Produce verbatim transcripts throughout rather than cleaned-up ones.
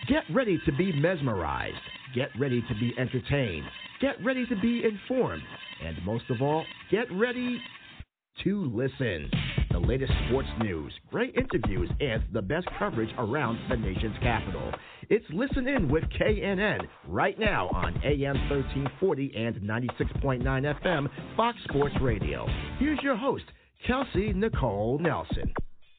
Get ready to be mesmerized. Get ready to be entertained. Get ready to be informed. And most of all, get ready to listen. The latest sports news, great interviews, and the best coverage around the nation's capital. It's Listen In with K N N right now on A M thirteen forty and ninety-six point nine F M Fox Sports Radio. Here's your host, Kelsey Nicole Nelson.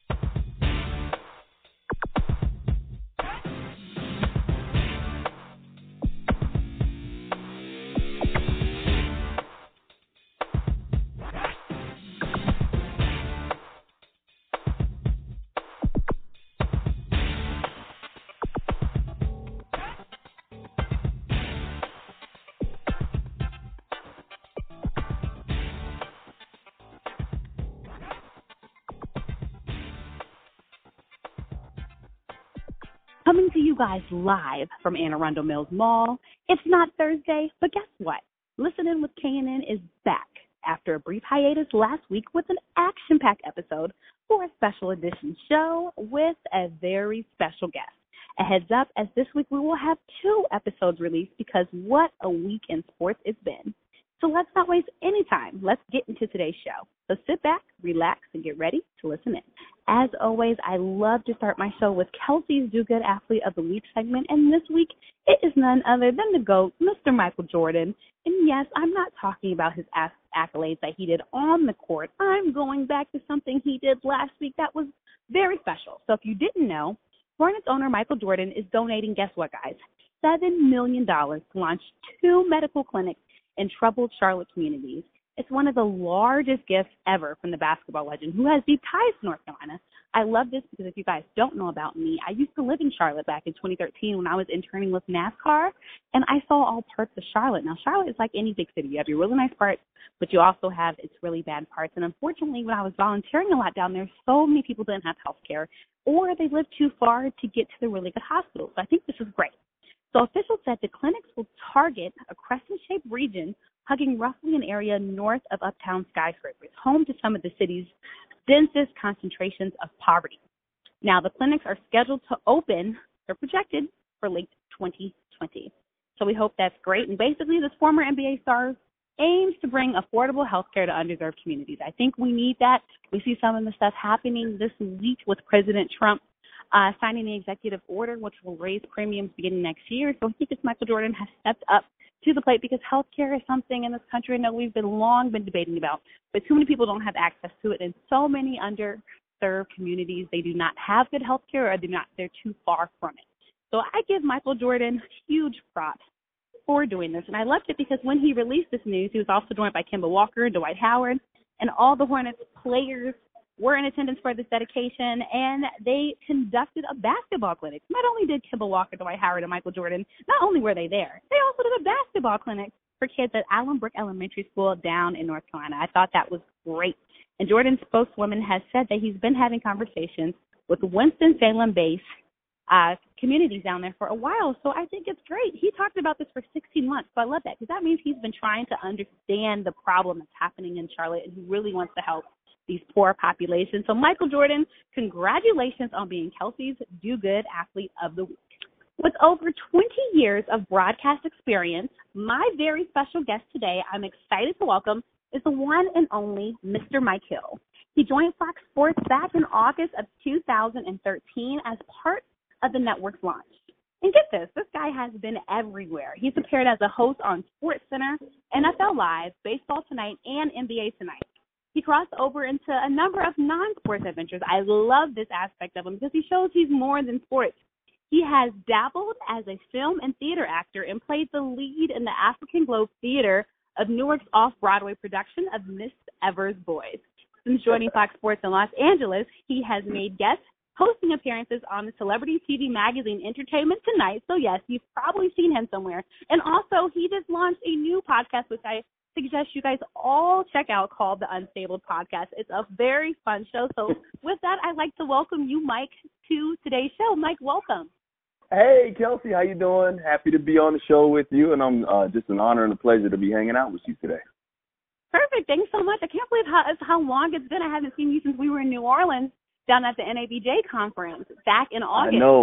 Coming to you guys live from Anne Arundel Mills Mall. It's not Thursday, but guess what? Listen In with K N N is back after a brief hiatus last week with an action-packed episode for a special edition show with a very special guest. A heads up, as this week we will have two episodes released because what a week in sports it's been. So let's not waste any time. Let's get into today's show. So sit back, relax, and get ready to listen in. As always, I love to start my show with Kelsey's Do Good Athlete of the Week segment, and this week it is none other than the GOAT, Mister Michael Jordan. And yes, I'm not talking about his accolades that he did on the court. I'm going back to something he did last week that was very special. So if you didn't know, Hornets owner Michael Jordan is donating, guess what, guys, seven million dollars to launch two medical clinics in troubled Charlotte communities. It's one of the largest gifts ever from the basketball legend who has deep ties to North Carolina. I love this because if you guys don't know about me, I used to live in Charlotte back in twenty thirteen when I was interning with NASCAR, and I saw all parts of Charlotte. Now, Charlotte is like any big city. You have your really nice parts, but you also have its really bad parts. And unfortunately, when I was volunteering a lot down there, so many people didn't have health care, or they lived too far to get to the really good hospitals. So I think this is great. So officials said the clinics will target a crescent-shaped region hugging roughly an area north of uptown skyscrapers, home to some of the city's densest concentrations of poverty. Now, the clinics are scheduled to open, they're projected, for late twenty twenty. So we hope that's great. And basically, this former N B A star aims to bring affordable health care to underserved communities. I think we need that. We see some of the stuff happening this week with President Trump Uh, signing the executive order, which will raise premiums beginning next year. So I think it's Michael Jordan has stepped up to the plate because health care is something in this country I know we've been long been debating about, but too many people don't have access to it. And so many underserved communities, they do not have good health care or they're, not, they're too far from it. So I give Michael Jordan huge props for doing this. And I loved it because when he released this news, he was also joined by Kemba Walker and Dwight Howard, and all the Hornets players were in attendance for this dedication, and they conducted a basketball clinic. Not only did Kemba Walker, Dwight Howard, and Michael Jordan, not only were they there, they also did a basketball clinic for kids at Allenbrook Elementary School down in North Carolina. I thought that was great. And Jordan's spokeswoman has said that he's been having conversations with Winston-Salem-based uh, communities down there for a while, so I think it's great. He talked about this for sixteen months, so I love that because that means he's been trying to understand the problem that's happening in Charlotte, and he really wants to help these poor populations. So Michael Jordan, congratulations on being Kelsey's Do Good Athlete of the Week. With over twenty years of broadcast experience, my very special guest today, I'm excited to welcome, is the one and only Mister Mike Hill. He joined Fox Sports back in August of two thousand thirteen as part of the network's launch. And get this, this guy has been everywhere. He's appeared as a host on SportsCenter, N F L Live, Baseball Tonight, and N B A Tonight. He crossed over into a number of non-sports adventures. I love this aspect of him because he shows he's more than sports. He has dabbled as a film and theater actor and played the lead in the African Globe Theater of Newark's off-Broadway production of Miss Evers' Boys. Since joining Fox Sports in Los Angeles, he has made guest hosting appearances on the celebrity T V magazine Entertainment Tonight. So, yes, you've probably seen him somewhere. And also, he just launched a new podcast, which I suggest you guys all check out, called The Unstable Podcast. It's a very fun show. So with that, I'd like to welcome you, Mike, to today's show. Mike, welcome. Hey, Kelsey, how you doing? Happy to be on the show with you, and I'm uh, just an honor and a pleasure to be hanging out with you today. Perfect. Thanks so much. I can't believe how, how long it's been. I haven't seen you since we were in New Orleans down at the N A B J conference back in August. I know.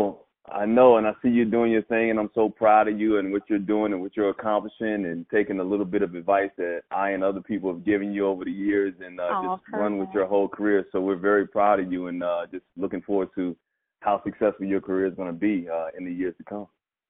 I know, and I see you doing your thing, and I'm so proud of you and what you're doing and what you're accomplishing and taking a little bit of advice that I and other people have given you over the years and uh, oh, just run with your whole career. So we're very proud of you and uh, just looking forward to how successful your career is going to be uh, in the years to come.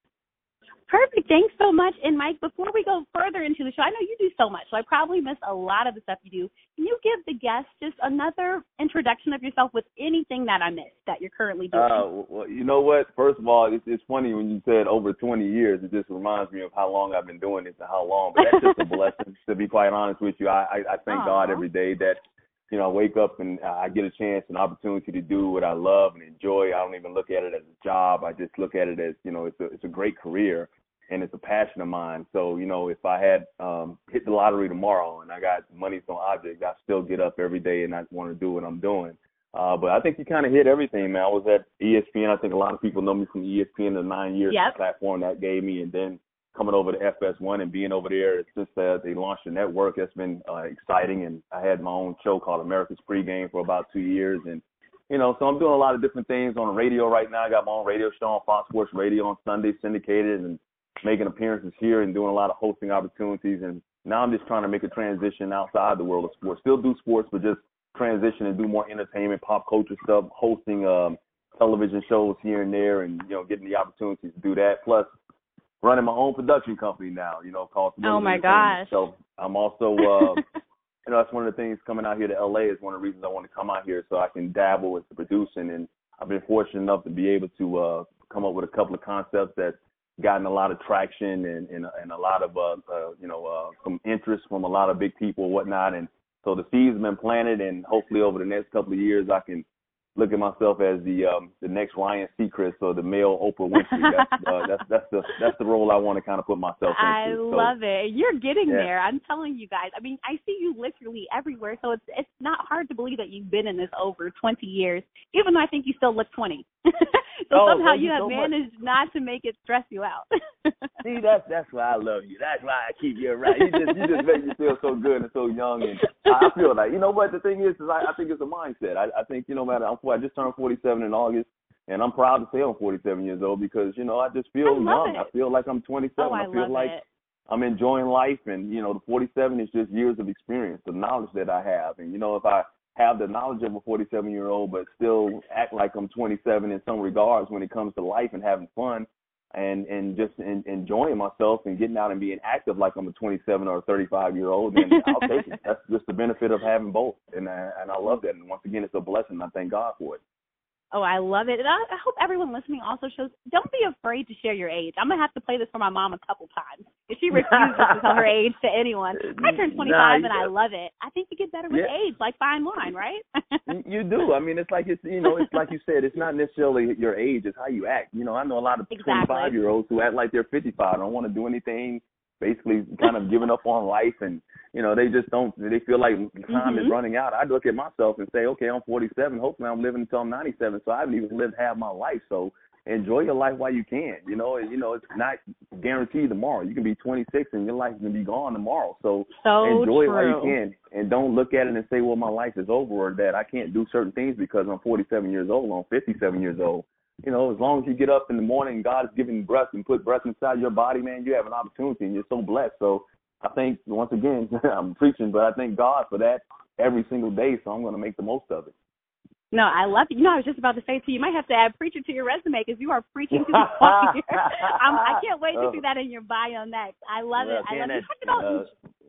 Perfect. Thanks so much. And, Mike, before we go further into the show, I know you do so much, so I probably miss a lot of the stuff you do. Can you give the guests just another introduction of yourself with anything that I missed that you're currently doing? Uh, well, you know what? First of all, it's, it's funny when you said over twenty years. It just reminds me of how long I've been doing this and how long. But that's just a blessing, to be quite honest with you. I, I, I thank Aww. God every day that, you know, I wake up and I get a chance, an opportunity to do what I love and enjoy. I don't even look at it as a job. I just look at it as, you know, it's a, it's a great career. And it's a passion of mine. So, you know, if I had um, hit the lottery tomorrow and I got money from objects, I still get up every day and I want to do what I'm doing. Uh, but I think you kind of hit everything, man. I was at E S P N. I think a lot of people know me from E S P N, the nine years yep. the platform that gave me. And then coming over to F S one and being over there since uh, they launched the network, that's been uh, exciting. And I had my own show called America's Pregame for about two years. And, you know, so I'm doing a lot of different things on the radio right now. I got my own radio show on Fox Sports Radio on Sunday, syndicated, and making appearances here and doing a lot of hosting opportunities. And now I'm just trying to make a transition outside the world of sports. Still do sports, but just transition and do more entertainment, pop culture stuff, hosting um, television shows here and there and, you know, getting the opportunities to do that. Plus running my own production company now, you know, called Oh, my gosh. So I'm also, uh, you know, that's one of the things coming out here to L A is one of the reasons I want to come out here so I can dabble with the producing. And I've been fortunate enough to be able to uh, come up with a couple of concepts that gotten a lot of traction and, and, and a lot of, uh, uh, you know, uh, some interest from a lot of big people and whatnot. And so the seeds have been planted, and hopefully over the next couple of years I can look at myself as the um, the next Ryan Seacrest or the male Oprah Winfrey. That's, uh, that's, that's, the, that's the role I want to kind of put myself into. I so, love it. You're getting yeah. there. I'm telling you guys. I mean, I see you literally everywhere, so it's it's not hard to believe that you've been in this over twenty years, even though I think you still look twenty. so oh, somehow you you have so managed much. not to make it stress you out. See, that's that's why I love you. That's why I keep you around. You just you just make me feel so good and so young. And I feel like, you know what, the thing is, is I, I think it's a mindset. I, I think, you know, matter, I'm, I just turned forty-seven in August, and I'm proud to say I'm forty-seven years old because, you know, I just feel I love young. it. I feel like I'm twenty-seven. Oh, I, I feel love like it. I'm enjoying life, and, you know, the forty-seven is just years of experience, the knowledge that I have. And, you know, if I have the knowledge of a forty-seven-year-old but still act like I'm twenty-seven in some regards when it comes to life and having fun and, and just in, enjoying myself and getting out and being active like I'm a twenty-seven or a thirty-five-year-old, then I'll take it. That's just the benefit of having both, and I, and I love that. And once again, it's a blessing. I thank God for it. Oh, I love it. And I, I hope everyone listening also shows, don't be afraid to share your age. I'm going to have to play this for my mom a couple times. If she refuses to tell her age to anyone. I turned twenty-five nah, and I love it. I think you get better with yeah. age, like fine wine, right? You do. I mean, it's like, it's you know, it's like you said, it's not necessarily your age, it's how you act. You know, I know a lot of exactly. twenty-five-year-olds who act like they're fifty-five, don't want to do anything, basically kind of giving up on life, and, you know, they just don't, they feel like time mm-hmm. is running out. I look at myself and say, okay, I'm forty-seven. Hopefully I'm living until I'm ninety-seven, so I haven't even lived half my life. So enjoy your life while you can. You know, you know, it's not guaranteed tomorrow. You can be twenty-six and your life can be gone tomorrow. So, so enjoy true. it while you can, and don't look at it and say, well, my life is over, or that I can't do certain things because I'm forty-seven years old or I'm fifty-seven years old. You know, as long as you get up in the morning, God is giving breath and put breath inside your body, man, you have an opportunity and you're so blessed. So I think, once again, I'm preaching, but I thank God for that every single day, so I'm going to make the most of it. No, I love it. You know, I was just about to say to you, you might have to add preacher to your resume because you are preaching to the choir. I'm, I can't wait to see that in your bio next. I love well, it. I love that, it. You talked about... Uh,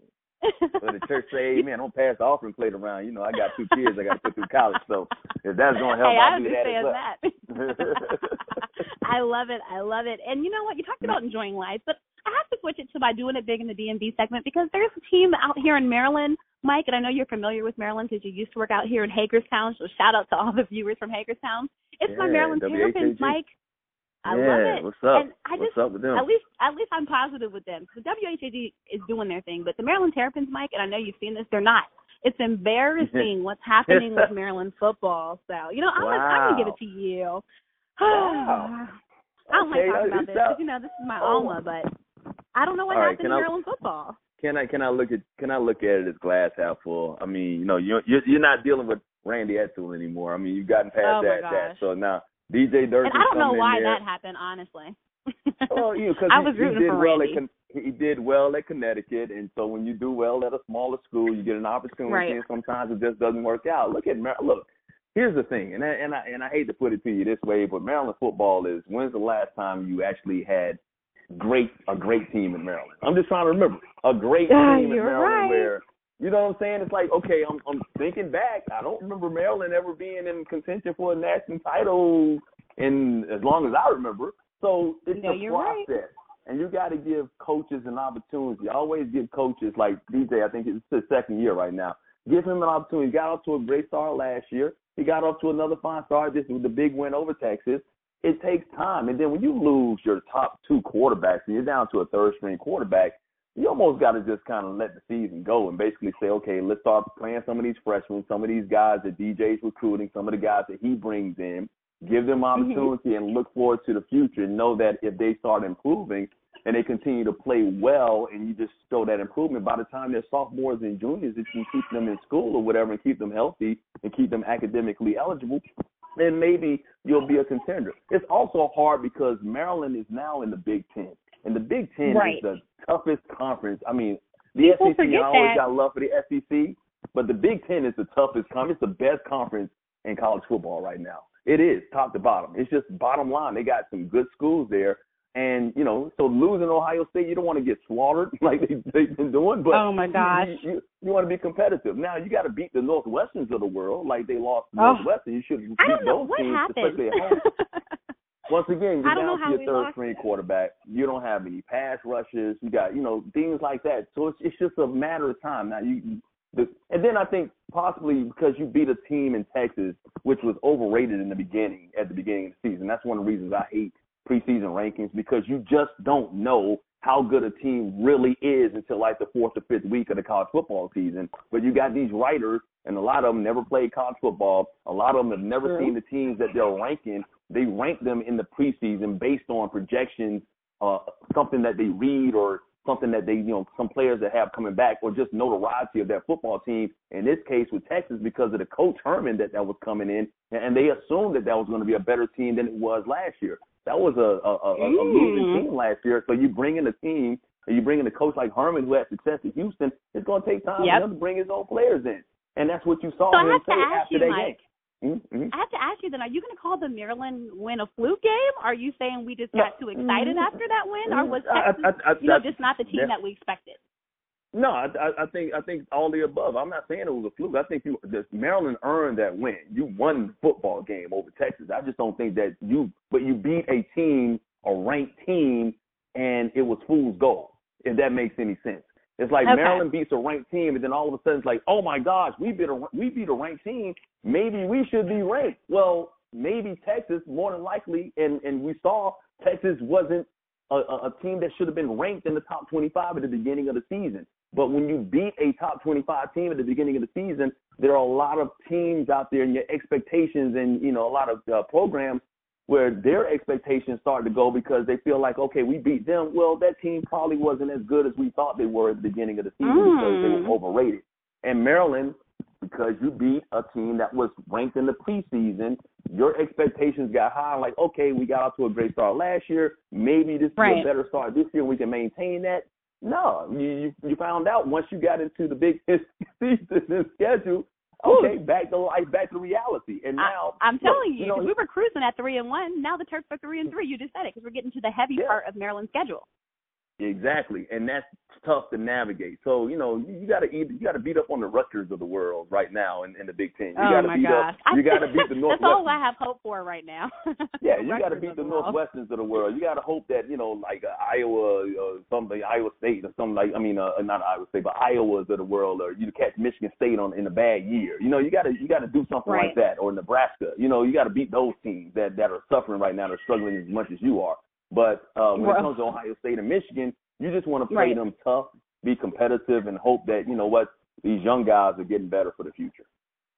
when the church say, amen, don't pass the offering plate around. You know, I got two kids I got to put through college, so if that's going to help, hey, I'll I do that as well. That. I love it. I love it. And you know what? You talked about enjoying life, but I have to switch it to by doing it big in the D M V segment because there's a team out here in Maryland, Mike, and I know you're familiar with Maryland because you used to work out here in Hagerstown, so shout out to all the viewers from Hagerstown. It's yeah, my Maryland Terrapins, Mike. I yeah, love it. What's up? And I what's just, up with them? At least, at least I'm positive with them. The W H A G is doing their thing, but the Maryland Terrapins, Mike, and I know you've seen this, they're not. It's embarrassing what's happening with Maryland football. So, you know, I'm, wow. gonna, I'm gonna give it to you. Wow. I don't okay, like talking about this because, out. you know, this is my oh. alma, but I don't know what All happened right, in I, Maryland football. Can I can I look at can I look at it as glass half full? I mean, you know, you're you're, you're not dealing with Randy Edsall anymore. I mean, you've gotten past oh that my that. gosh. So now D J Durkin. And I don't know why there. that happened, honestly. Well, you know, because I was he, rooting he did for well Randy. at he did well at Connecticut, and so when you do well at a smaller school, you get an opportunity, right. and sometimes it just doesn't work out. Look at Mar- look. Here's the thing, and I, and I and I hate to put it to you this way, but Maryland football is. When's the last time you actually had great a great team in Maryland? I'm just trying to remember a great Uh, team in you're Maryland right. where. You know what I'm saying? It's like, okay, I'm I'm thinking back. I don't remember Maryland ever being in contention for a national title in as long as I remember. So it's no, a you're process. Right. And you got to give coaches an opportunity. Always give coaches like D J, I think it's his second year right now. Give him an opportunity. He got off to a great start last year. He got off to another fine start this with the big win over Texas. It takes time. And then when you lose your top two quarterbacks and you're down to a third-string quarterback, you almost got to just kind of let the season go and basically say, okay, let's start playing some of these freshmen, some of these guys that D J's recruiting, some of the guys that he brings in, give them opportunity mm-hmm. and look forward to the future and know that if they start improving and they continue to play well and you just show that improvement, by the time they're sophomores and juniors, if you keep them in school or whatever and keep them healthy and keep them academically eligible, then maybe you'll be a contender. It's also hard because Maryland is now in the Big Ten. And the Big Ten right. is the toughest conference. I mean, the People S E C, I always that. got love for the S E C, but the Big Ten is the toughest conference. It's the best conference in college football right now. It is, top to bottom. It's just bottom line. They got some good schools there. And, you know, so losing Ohio State, you don't want to get slaughtered like they, they've been doing. But oh, my gosh. You, you, you want to be competitive. Now, you got to beat the Northwesterns of the world like they lost to oh. Northwestern. You should beat I don't know those what teams, happened. especially at home. Once again, you're down to your third string quarterback. You don't have any pass rushes. You got, you know, things like that. So it's it's just a matter of time. Now you, the, and then I think possibly because you beat a team in Texas, which was overrated in the beginning, at the beginning of the season. That's one of the reasons I hate preseason rankings, because you just don't know how good a team really is until like the fourth or fifth week of the college football season. But you got these writers, and a lot of them never played college football. A lot of them have never True. seen the teams that they're ranking. They rank them in the preseason based on projections, uh, something that they read or something that they, you know, some players that have coming back, or just notoriety of their football team. In this case with Texas, because of the coach Herman that, that was coming in, and they assumed that that was going to be a better team than it was last year. That was a, a, a, a losing team last year. So you bring in a team, and you bring in a coach like Herman who had success at Houston, it's going to take time yep. for him to bring his own players in. And that's what you saw so him say after you, that Mike, game. Mm-hmm. I have to ask you then, are you going to call the Maryland win a fluke game? Are you saying we just got too excited mm-hmm. after that win? Or was Texas, I, I, I, you know, just not the team yeah. that we expected? No, I, I think I think all the above. I'm not saying it was a fluke. I think you, the, Maryland earned that win. You won the football game over Texas. I just don't think that you – but you beat a team, a ranked team, and it was fool's gold, if that makes any sense. It's like okay. Maryland beats a ranked team, and then all of a sudden it's like, oh, my gosh, we beat a, we beat a ranked team. Maybe we should be ranked. Well, maybe Texas, more than likely, and, and we saw Texas wasn't a, a team that should have been ranked in the top twenty-five at the beginning of the season. But when you beat a top twenty-five team at the beginning of the season, there are a lot of teams out there and your expectations and, you know, a lot of uh, programs where their expectations start to go because they feel like, okay, we beat them. Well, that team probably wasn't as good as we thought they were at the beginning of the season mm. because they were overrated. And Maryland, because you beat a team that was ranked in the preseason, your expectations got high. Like, okay, we got off to a great start last year. Maybe this right. is a better start this year. We can maintain that. No, you, you you found out once you got into the big season schedule. Okay, back to life, back to reality, and now I, I'm telling look, you, you know, we were cruising at three and one. Now the Terps are three and three. You just said it because we're getting to the heavy yeah. part of Maryland's schedule. Exactly, and that's tough to navigate. So you know you, you got to you got to beat up on the Rutgers of the world right now in, in the Big Ten. You oh gotta my beat gosh! Up, you got to beat the Northwestern. That's all I have hope for right now. Yeah, you got to beat the, the Northwesterns of the world. You got to hope that you know like uh, Iowa or something, Iowa State or something like I mean uh, not Iowa State, but Iowas of the world, or you catch Michigan State on in a bad year. You know you got to you got to do something right. like that, or Nebraska. You know you got to beat those teams that that are suffering right now. They're struggling as much as you are. But uh, when well, it comes to Ohio State and Michigan, you just want to play right. them tough, be competitive, and hope that, you know what, these young guys are getting better for the future.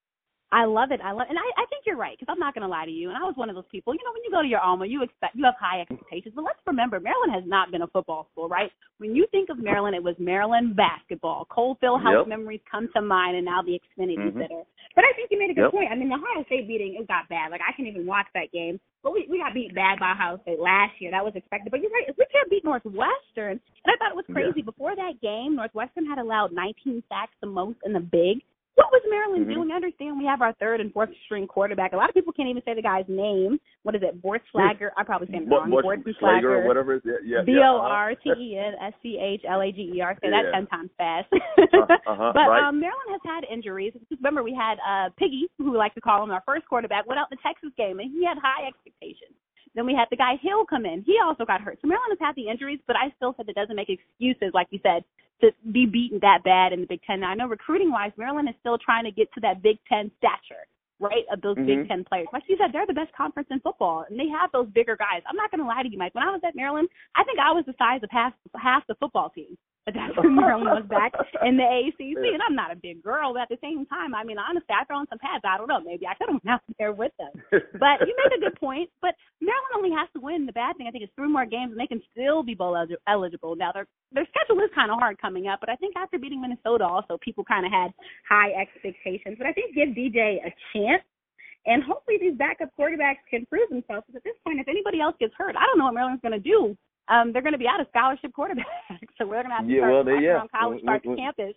I love it. I love, and I, I think you're right, because I'm not going to lie to you. And I was one of those people. You know, when you go to your alma, you expect you have high expectations. But let's remember, Maryland has not been a football school, right? When you think of Maryland, it was Maryland basketball. Coalfield House Yep. memories come to mind, and now the Xfinity Mm-hmm. Center. But I think you made a good Yep. point. I mean, the Ohio State beating, it got bad. Like, I can't even watch that game. But we, we got beat bad by Ohio State last year. That was expected. But you're right. If we can't beat Northwestern, and I thought it was crazy. Yeah. Before that game, Northwestern had allowed nineteen sacks, the most in the Big. What was Maryland mm-hmm. doing? I understand we have our third and fourth string quarterback. A lot of people can't even say the guy's name. What is it? Bortslager? I'm probably saying it wrong. Bortslager or whatever it is. Yeah, B O R T E N S C H L A G E R. Say that yeah. ten times fast. uh, uh-huh, but right. um, Maryland has had injuries. Remember, we had uh, Piggy, who we like to call him, our first quarterback, went out in the Texas game, and he had high expectations. Then we had the guy Hill come in. He also got hurt. So Maryland has had the injuries, but I still said that doesn't make excuses, like you said, to be beaten that bad in the Big Ten. Now, I know recruiting-wise, Maryland is still trying to get to that Big Ten stature, right, of those mm-hmm. Big Ten players. Like you said, they're the best conference in football, and they have those bigger guys. I'm not going to lie to you, Mike. When I was at Maryland, I think I was the size of half, half the football team. But that's when Maryland was back in the A C C, and I'm not a big girl, but at the same time, I mean, honestly, I throw on some pads. I don't know. Maybe I could have went out there with them. But you make a good point. But Maryland only has to win. The bad thing, I think, is three more games, and they can still be bowl eligible. Now, their their schedule is kind of hard coming up, but I think after beating Minnesota also, people kind of had high expectations. But I think give D J a chance. And hopefully these backup quarterbacks can prove themselves. Because at this point, if anybody else gets hurt, I don't know what Maryland's going to do. Um, they're going to be out of scholarship quarterbacks, so we're going to have to yeah, start well, they, yeah. around college when, park when, campus.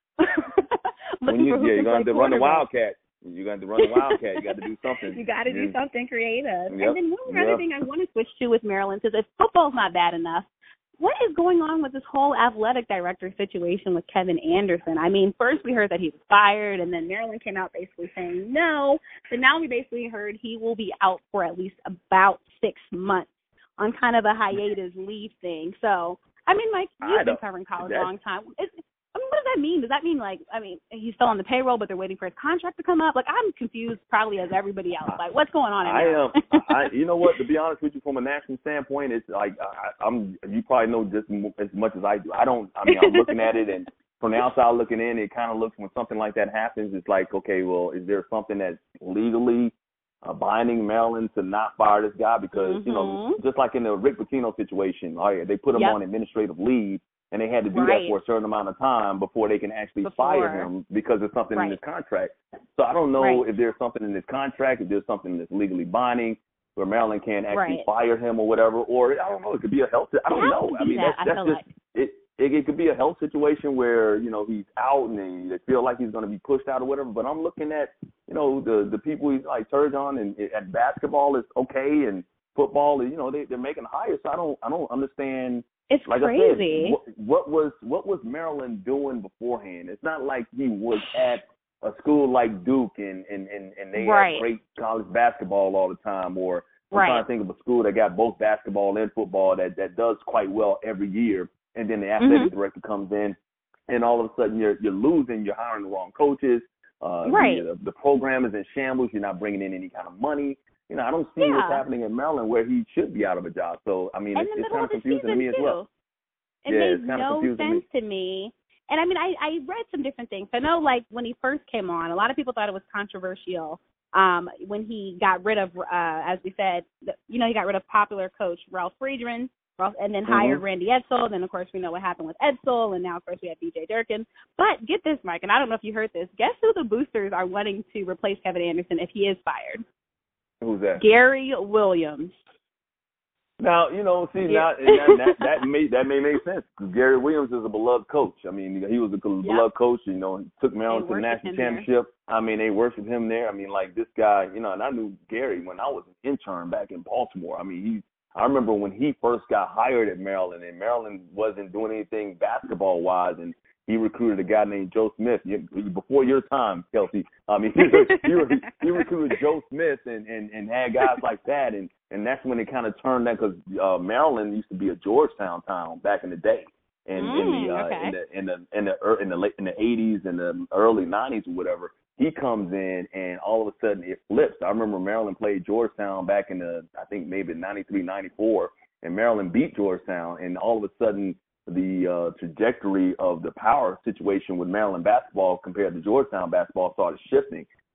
when you, yeah, you're going to run the Wildcat. You're going to run the Wildcat. You got to do something. You got to do yeah. something creative. Yep. And then one more yep. other thing I want to switch to with Maryland is if football's not bad enough, what is going on with this whole athletic director situation with Kevin Anderson? I mean, first we heard that he was fired, and then Maryland came out basically saying no. But now we basically heard he will be out for at least about six months on kind of a hiatus leave thing. So, I mean, Mike, you've been covering college a long time. It's, I mean, what does that mean? Does that mean, like, I mean, he's still on the payroll, but they're waiting for his contract to come up? Like, I'm confused probably as everybody else. Like, what's going on in I there? am. I, you know what? To be honest with you, from a national standpoint, it's like I, I'm. You probably know just as much as I do. I don't. I mean, I'm looking at it, and from the outside looking in, it kind of looks when something like that happens. It's like, okay, well, is there something that's legally uh, binding Maryland to not fire this guy? Because mm-hmm. you know, just like in the Rick Pitino situation, oh yeah, they put him yep. on administrative leave. And they had to do right. that for a certain amount of time before they can actually before. fire him because there's something right. in his contract. So I don't know right. if there's something in his contract, if there's something that's legally binding where Maryland can't actually right. fire him or whatever. Or I don't know, it could be a health. I don't know. I mean, that, that's, that's I just like. it, it. It could be a health situation where you know he's out and they feel like he's going to be pushed out or whatever. But I'm looking at you know the the people he's like Turgeon and at basketball is okay and football is you know they they're making hires. So I don't I don't understand. It's like crazy. I said, what, what was what was Maryland doing beforehand? It's not like he was at a school like Duke and and, and, and they right. had great college basketball all the time. Or I'm right. trying to think of a school that got both basketball and football that, that does quite well every year. And then the athletic mm-hmm. director comes in, and all of a sudden you're you're losing. You're hiring the wrong coaches. Uh, right. The, the program is in shambles. You're not bringing in any kind of money. You know, I don't see yeah. what's happening in Maryland where he should be out of a job. So, I mean, and it's, it's kind of confusing to me as well. It yeah, made no sense to me. And, I mean, I, I read some different things. I know, like, when he first came on, a lot of people thought it was controversial um, when he got rid of, uh, as we said, the, you know, he got rid of popular coach Ralph Friedman, Ralph, and then hired mm-hmm. Randy Edsall. Then, of course, we know what happened with Edsall, and now, of course, we have B J Durkin. But get this, Mike, and I don't know if you heard this. Guess who the boosters are wanting to replace Kevin Anderson if he is fired? Who's that? Gary Williams. Now, you know, see, now that, that, that may that may make sense because Gary Williams is a beloved coach. I mean, he was a beloved yep. coach. You know, he took Maryland to the national championship. There. I mean, they worship him there. I mean, like this guy, you know, and I knew Gary when I was an intern back in Baltimore. I mean, he. I remember when he first got hired at Maryland, and Maryland wasn't doing anything basketball wise, and he recruited a guy named Joe Smith. Before your time, Kelsey. I mean, he, he, he recruited Joe Smith and, and, and had guys like that, and, and that's when it kind of turned that because uh, Maryland used to be a Georgetown town back in the day, and mm, in the uh, okay. in the in the in the in the late in the eighties and the early nineties or whatever. He comes in and all of a sudden it flips. I remember Maryland played Georgetown back in the I think maybe ninety-three, ninety-four, and Maryland beat Georgetown, and all of a sudden the uh, trajectory of the power situation with Maryland basketball compared to Georgetown basketball started shifting.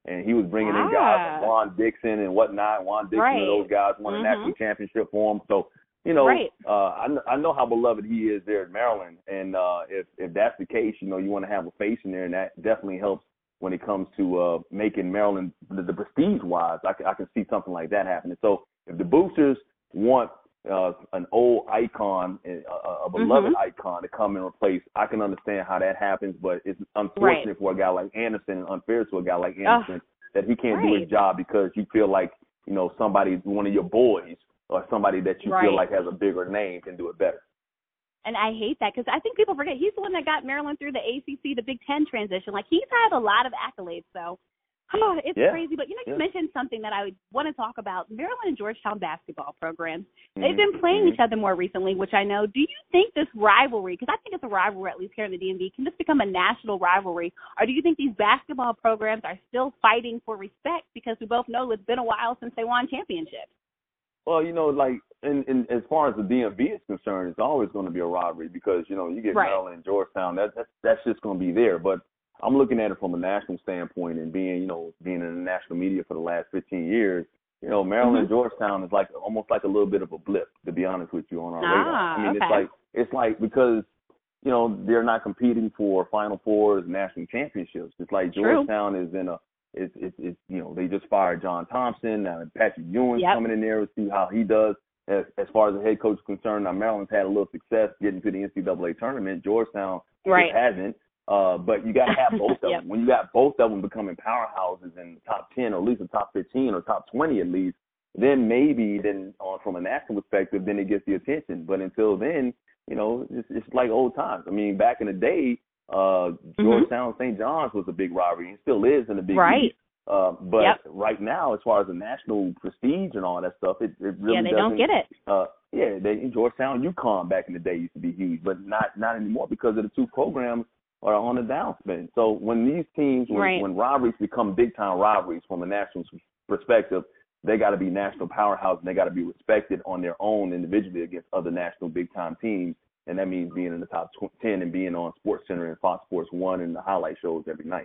And he was bringing ah. in guys like Juan Dixon and whatnot. Juan Dixon right. and those guys won mm-hmm. a national championship for him. So, you know, right. uh, I, I know how beloved he is there at Maryland. And uh, if, if that's the case, you know, you want to have a face in there, and that definitely helps when it comes to uh, making Maryland, the, the prestige-wise, I can, I can see something like that happening. So if the Boosters want uh, an old icon, a, a beloved mm-hmm. icon to come and replace, I can understand how that happens, but it's unfortunate right. for a guy like Anderson and unfair to a guy like Anderson oh, that he can't right. do his job because you feel like, you know, somebody, one of your boys or somebody that you right. feel like has a bigger name can do it better. And I hate that because I think people forget he's the one that got Maryland through the A C C, the Big Ten transition. Like, he's had a lot of accolades, so oh, it's yeah. crazy. But, you know, you yeah. mentioned something that I want to talk about, Maryland and Georgetown basketball programs. Mm-hmm. They've been playing mm-hmm. each other more recently, which I know. Do you think this rivalry, because I think it's a rivalry, at least here in the D M V, can this become a national rivalry? Or do you think these basketball programs are still fighting for respect because we both know it's been a while since they won championships? Well, you know, like, in, in, as far as the D M V is concerned, it's always going to be a rivalry because, you know, you get right. Maryland and Georgetown, that, that, that's just going to be there. But I'm looking at it from a national standpoint and being, you know, being in the national media for the last fifteen years, you know, Maryland mm-hmm. and Georgetown is like almost like a little bit of a blip, to be honest with you, on our ah, radar. I mean, okay. it's like, it's like because, you know, they're not competing for Final Fours, national championships. It's like Georgetown True. is in a, It's, it's, it's, you know, they just fired John Thompson. Now Patrick Ewing's yep. coming in there to see how he does. As, as far as the head coach is concerned, now Maryland's had a little success getting to the N C double A tournament. Georgetown right. hasn't. Uh, but you got to have both of yep. them. When you got both of them becoming powerhouses in the top ten, or at least the top fifteen, or top twenty at least, then maybe then on from a national perspective, then it gets the attention. But until then, you know, it's, it's like old times. I mean, back in the day, Uh, Georgetown, mm-hmm. Saint John's was a big rivalry. It still is in the Big right. East. Uh, but yep. right now, as far as the national prestige and all that stuff, it, it really yeah, they doesn't. don't get it. Uh, yeah, they, in Georgetown, UConn back in the day used to be huge, but not not anymore because of the two programs are on the downspin. So when these teams, when, right. when rivalries become big time rivalries from a national perspective, they got to be national powerhouse and they got to be respected on their own individually against other national big time teams. And that means being in the top ten and being on SportsCenter and Fox Sports one and the highlight shows every night.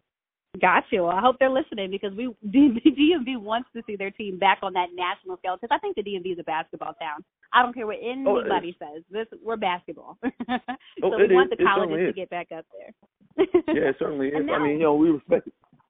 Got you. Well, I hope they're listening because we D M V wants to see their team back on that national scale because I think the D M V is a basketball town. I don't care what anybody oh, says. This we're basketball. so oh, we want is. the colleges to get back up there. yeah, it certainly is. Now, I mean, you know, we respect it.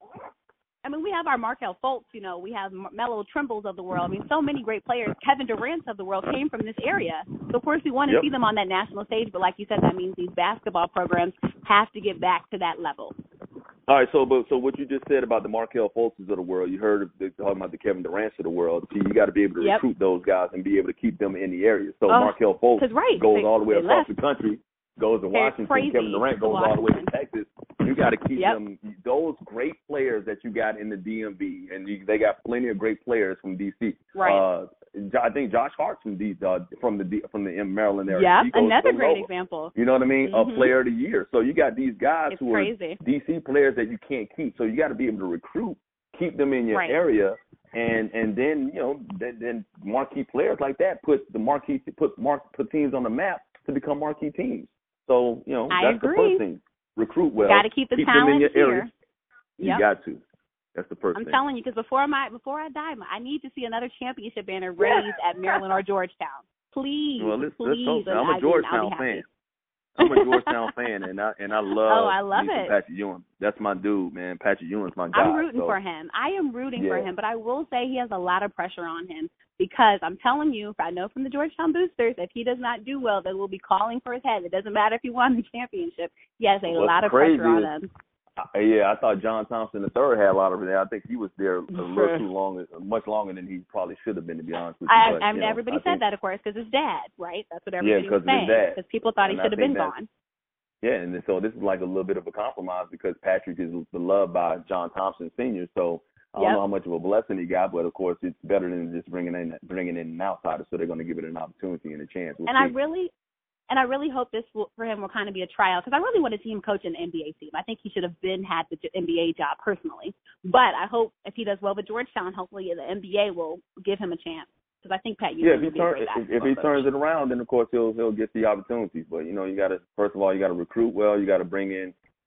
I mean, we have our Markelle Fultz, you know, we have Melo Trimbles of the world. I mean, so many great players. Kevin Durant of the world came from this area. So, of course, we want to yep. see them on that national stage. But like you said, that means these basketball programs have to get back to that level. All right, so but so what you just said about the Markelle Fultzes of the world, you heard the, talking about the Kevin Durant's of the world. See, you got to be able to yep. recruit those guys and be able to keep them in the area. So oh, Markelle Fultz right. goes they, all the way across left. the country, goes to Washington. Kevin Durant goes all the way to Texas. You got to keep yep. them, those great players that you got in the D M V, and you, they got plenty of great players from D C. Right. Uh, I think Josh Hart's from D, uh, from the from the Maryland area. Yeah, goes, another goes great over. example. You know what I mean? Mm-hmm. A player of the year. So you got these guys it's who crazy. are D C players that you can't keep. So you got to be able to recruit, keep them in your right. area, and and then you know then, then marquee players like that put the marquee put mark put teams on the map to become marquee teams. So you know I that's agree. the first thing. Recruit well. Got to keep the keep talent them in your here. area. You yep. got to. That's the first I'm thing. I'm telling you, because before my before I die, I need to see another championship banner raised at Maryland or Georgetown. Please, well, let's, please. let's hope. I'm a Georgetown fan. I'm a Georgetown fan, and I and I love. Oh, I love it. Patrick Ewing. That's my dude, man. Patrick Ewing's my guy. I'm rooting so. for him. I am rooting yeah. for him, but I will say he has a lot of pressure on him because I'm telling you, I know from the Georgetown Boosters, if he does not do well, they will be calling for his head. It doesn't matter if he won the championship. He has a What's lot of crazy pressure on is, him. Uh, yeah, I thought John Thompson the third had a lot of it. I think he was there a little too long, much longer than he probably should have been, to be honest with you. I, but, I you mean, know, everybody I said think, that, of course, because his dad, right? That's what everybody yeah, was saying. Because people thought he and should have been that, gone. Yeah, and so this is like a little bit of a compromise because Patrick is beloved by John Thompson Senior. So I don't yep. know how much of a blessing he got, but of course it's better than just bringing in bringing in an outsider. So they're going to give it an opportunity and a chance. We'll and see. I really. And I really hope this will, for him will kind of be a trial because I really want to see him coach an N B A team. I think he should have been had the N B A job personally. But I hope if he does well with Georgetown, hopefully the N B A will give him a chance because I think Pat Ewing yeah, if will he be turn, a great if, if he coach. turns it around, then of course he'll he'll get the opportunities. But you know, you got to first of all you got to recruit well. You got to bring in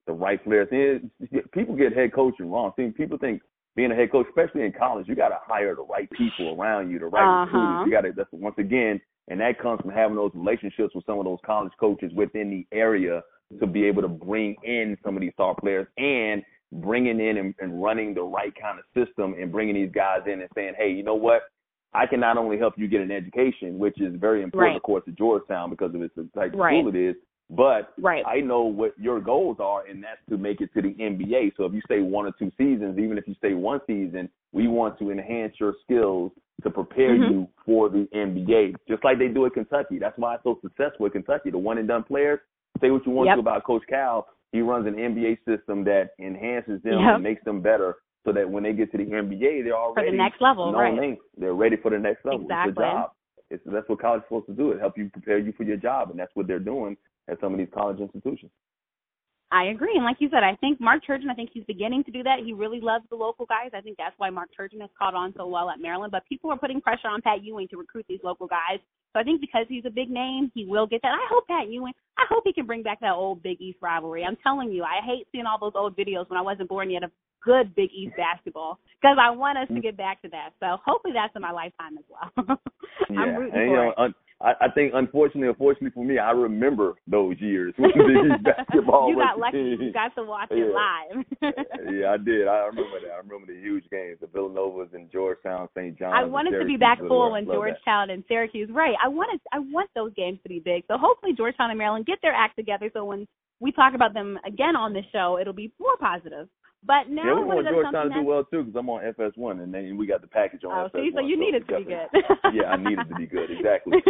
the right players. And people get head coaching wrong. See, people think being a head coach, especially in college, you got to hire the right people around you, the right uh-huh. recruiters. You got to, that's once again, and that comes from having those relationships with some of those college coaches within the area to be able to bring in some of these star players and bringing in and, and running the right kind of system and bringing these guys in and saying, hey, you know what? I can not only help you get an education, which is very important, right. of course, at Georgetown because of its the type of right. school it is, but right. I know what your goals are, and that's to make it to the N B A. So if you stay one or two seasons, even if you stay one season, we want to enhance your skills to prepare mm-hmm. you for the N B A, just like they do at Kentucky. That's why it's so successful at Kentucky. The one-and-done players, say what you want yep. to about Coach Cal, he runs an N B A system that enhances them yep. and makes them better so that when they get to the N B A, they're already for the next level, known right. names. They're ready for the next level. Exactly. It's a job. It's, that's what college is supposed to do. It help you prepare you for your job, and that's what they're doing at some of these college institutions. I agree. And like you said, I think Mark Turgeon, I think he's beginning to do that. He really loves the local guys. I think that's why Mark Turgeon has caught on so well at Maryland. But people are putting pressure on Pat Ewing to recruit these local guys. So I think because he's a big name, he will get that. I hope Pat Ewing, I hope he can bring back that old Big East rivalry. I'm telling you, I hate seeing all those old videos when I wasn't born yet of good Big East basketball because I want us to get back to that. So hopefully that's in my lifetime as well. yeah. I'm rooting and, for you know, it. un- I, I think, unfortunately, unfortunately for me, I remember those years when Big East basketball you was got lucky. You got to watch yeah. it live. yeah, I did. I remember that. I remember the huge games, the Villanovan's and Georgetown, Saint John's. I want it to be back full when Georgetown and Syracuse. Right. I want it, I want those games to be big. So hopefully Georgetown and Maryland get their act together so when we talk about them again on this show, it'll be more positive. But now yeah, we I want Georgetown to do that's... well too because I'm on F S one and then we got the package on oh, F S one. See, so you so need it to be good. yeah, I need it to be good. Exactly.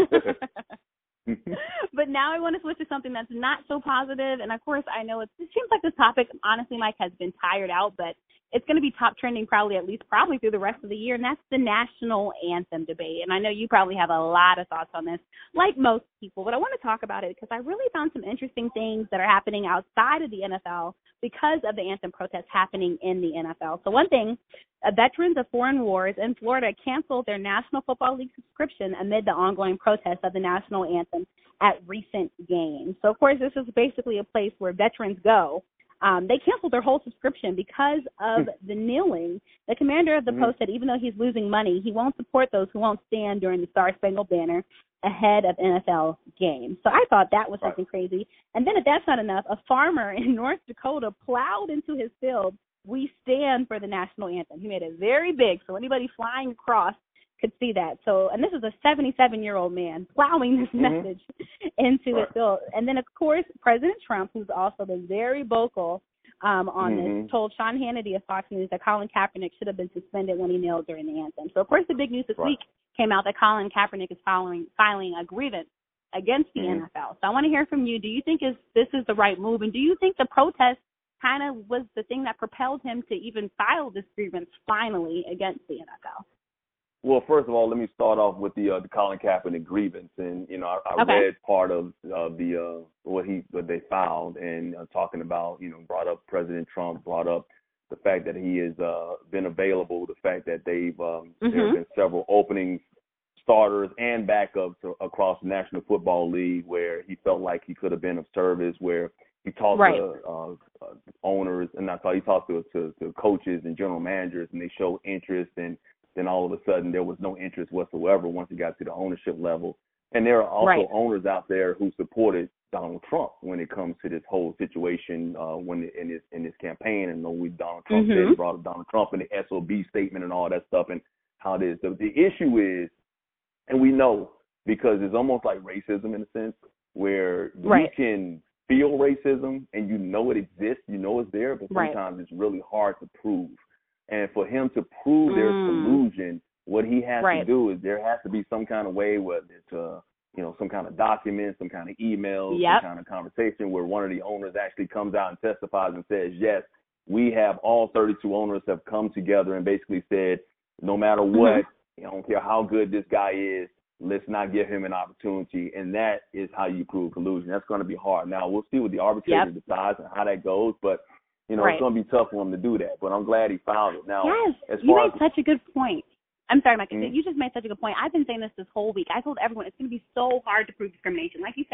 But now I want to switch to something that's not so positive. And, of course, I know it's, it seems like this topic, honestly, Mike, has been tired out, but it's going to be top trending probably at least probably through the rest of the year, and that's the national anthem debate. And I know you probably have a lot of thoughts on this, like most people, but I want to talk about it because I really found some interesting things that are happening outside of the N F L because of the anthem protests happening in the N F L. So one thing, uh, veterans of foreign wars in Florida canceled their National Football League subscription amid the ongoing protests of the national anthem at recent games. So, of course, this is basically a place where veterans go. Um, they canceled their whole subscription because of the kneeling. The commander of the mm-hmm. Post said even though he's losing money, he won't support those who won't stand during the Star-Spangled Banner ahead of N F L games. So I thought that was something right. crazy. And then if that's not enough, a farmer in North Dakota plowed into his field, "We stand for the national anthem." He made it very big so anybody flying across could see that. So, and this is a seventy-seven-year-old man plowing this mm-hmm. message into right. the field. And then, of course, President Trump, who's also been very vocal um, on mm-hmm. this, told Sean Hannity of Fox News that Colin Kaepernick should have been suspended when he knelt during the anthem. So, of course, the big news this right. week came out that Colin Kaepernick is filing, filing a grievance against the mm-hmm. N F L. So I want to hear from you. Do you think is this is the right move? And do you think the protest kind of was the thing that propelled him to even file this grievance finally against the N F L? Well, first of all, let me start off with the uh, the Colin Kaepernick grievance, and you know I, I okay. read part of uh, the uh, what he what they filed, and uh, talking about you know brought up President Trump, brought up the fact that he has uh, been available, the fact that they've um, mm-hmm. there have been several openings, starters and backups across the National Football League where he felt like he could have been of service, where he talked right. to uh, uh, owners and I thought he talked to, to to coaches and general managers, and they showed interest and. Then all of a sudden there was no interest whatsoever once he got to the ownership level. And there are also right. owners out there who supported Donald Trump when it comes to this whole situation uh, when in this in this campaign. And we Donald Trump mm-hmm. said he brought up Donald Trump and the S O B statement and all that stuff and how it is. The, the issue is, and we know because it's almost like racism in a sense, where right. you can feel racism and you know it exists, you know it's there, but sometimes right. it's really hard to prove. And for him to prove mm. there's collusion, what he has right. to do is there has to be some kind of way, whether it's uh, you know, some kind of document, some kind of email, yep. some kind of conversation where one of the owners actually comes out and testifies and says, yes, we have all thirty-two owners have come together and basically said, no matter what, mm-hmm. I don't care how good this guy is, let's not give him an opportunity. And that is how you prove collusion. That's going to be hard. Now, we'll see what the arbitrator yep. decides and how that goes, but You know, right. it's going to be tough for him to do that, but I'm glad he found it. Now, yes, as you far made as, such a good point. I'm sorry, Mike. Mm-hmm. You just made such a good point. I've been saying this this whole week. I told everyone it's going to be so hard to prove discrimination. Like you said,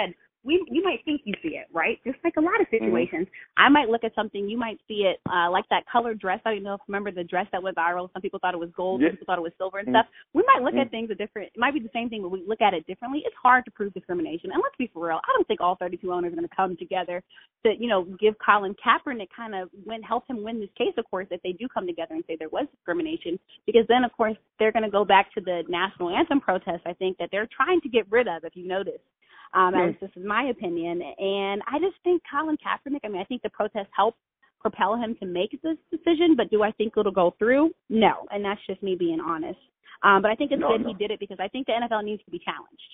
we you might think you see it, right? Just like a lot of situations. Mm-hmm. I might look at something, you might see it, uh, like that colored dress. I don't know if you remember the dress that went viral. Some people thought it was gold, yeah. some people thought it was silver and mm-hmm. stuff. We might look mm-hmm. at things a different. It might be the same thing, but we look at it differently. It's hard to prove discrimination. And let's be for real. I don't think all thirty-two owners are going to come together to, you know, give Colin Kaepernick kind of win, help him win this case. Of course, if they do come together and say there was discrimination, because then of course they're going to go back to the national anthem protest. I think that they're trying to get rid of, if you notice. Um, at least this is my opinion. And I just think Colin Kaepernick, I mean, I think the protest helped propel him to make this decision, but do I think it'll go through? No. And that's just me being honest. Um, but I think it's no, good no. he did it because I think the N F L needs to be challenged.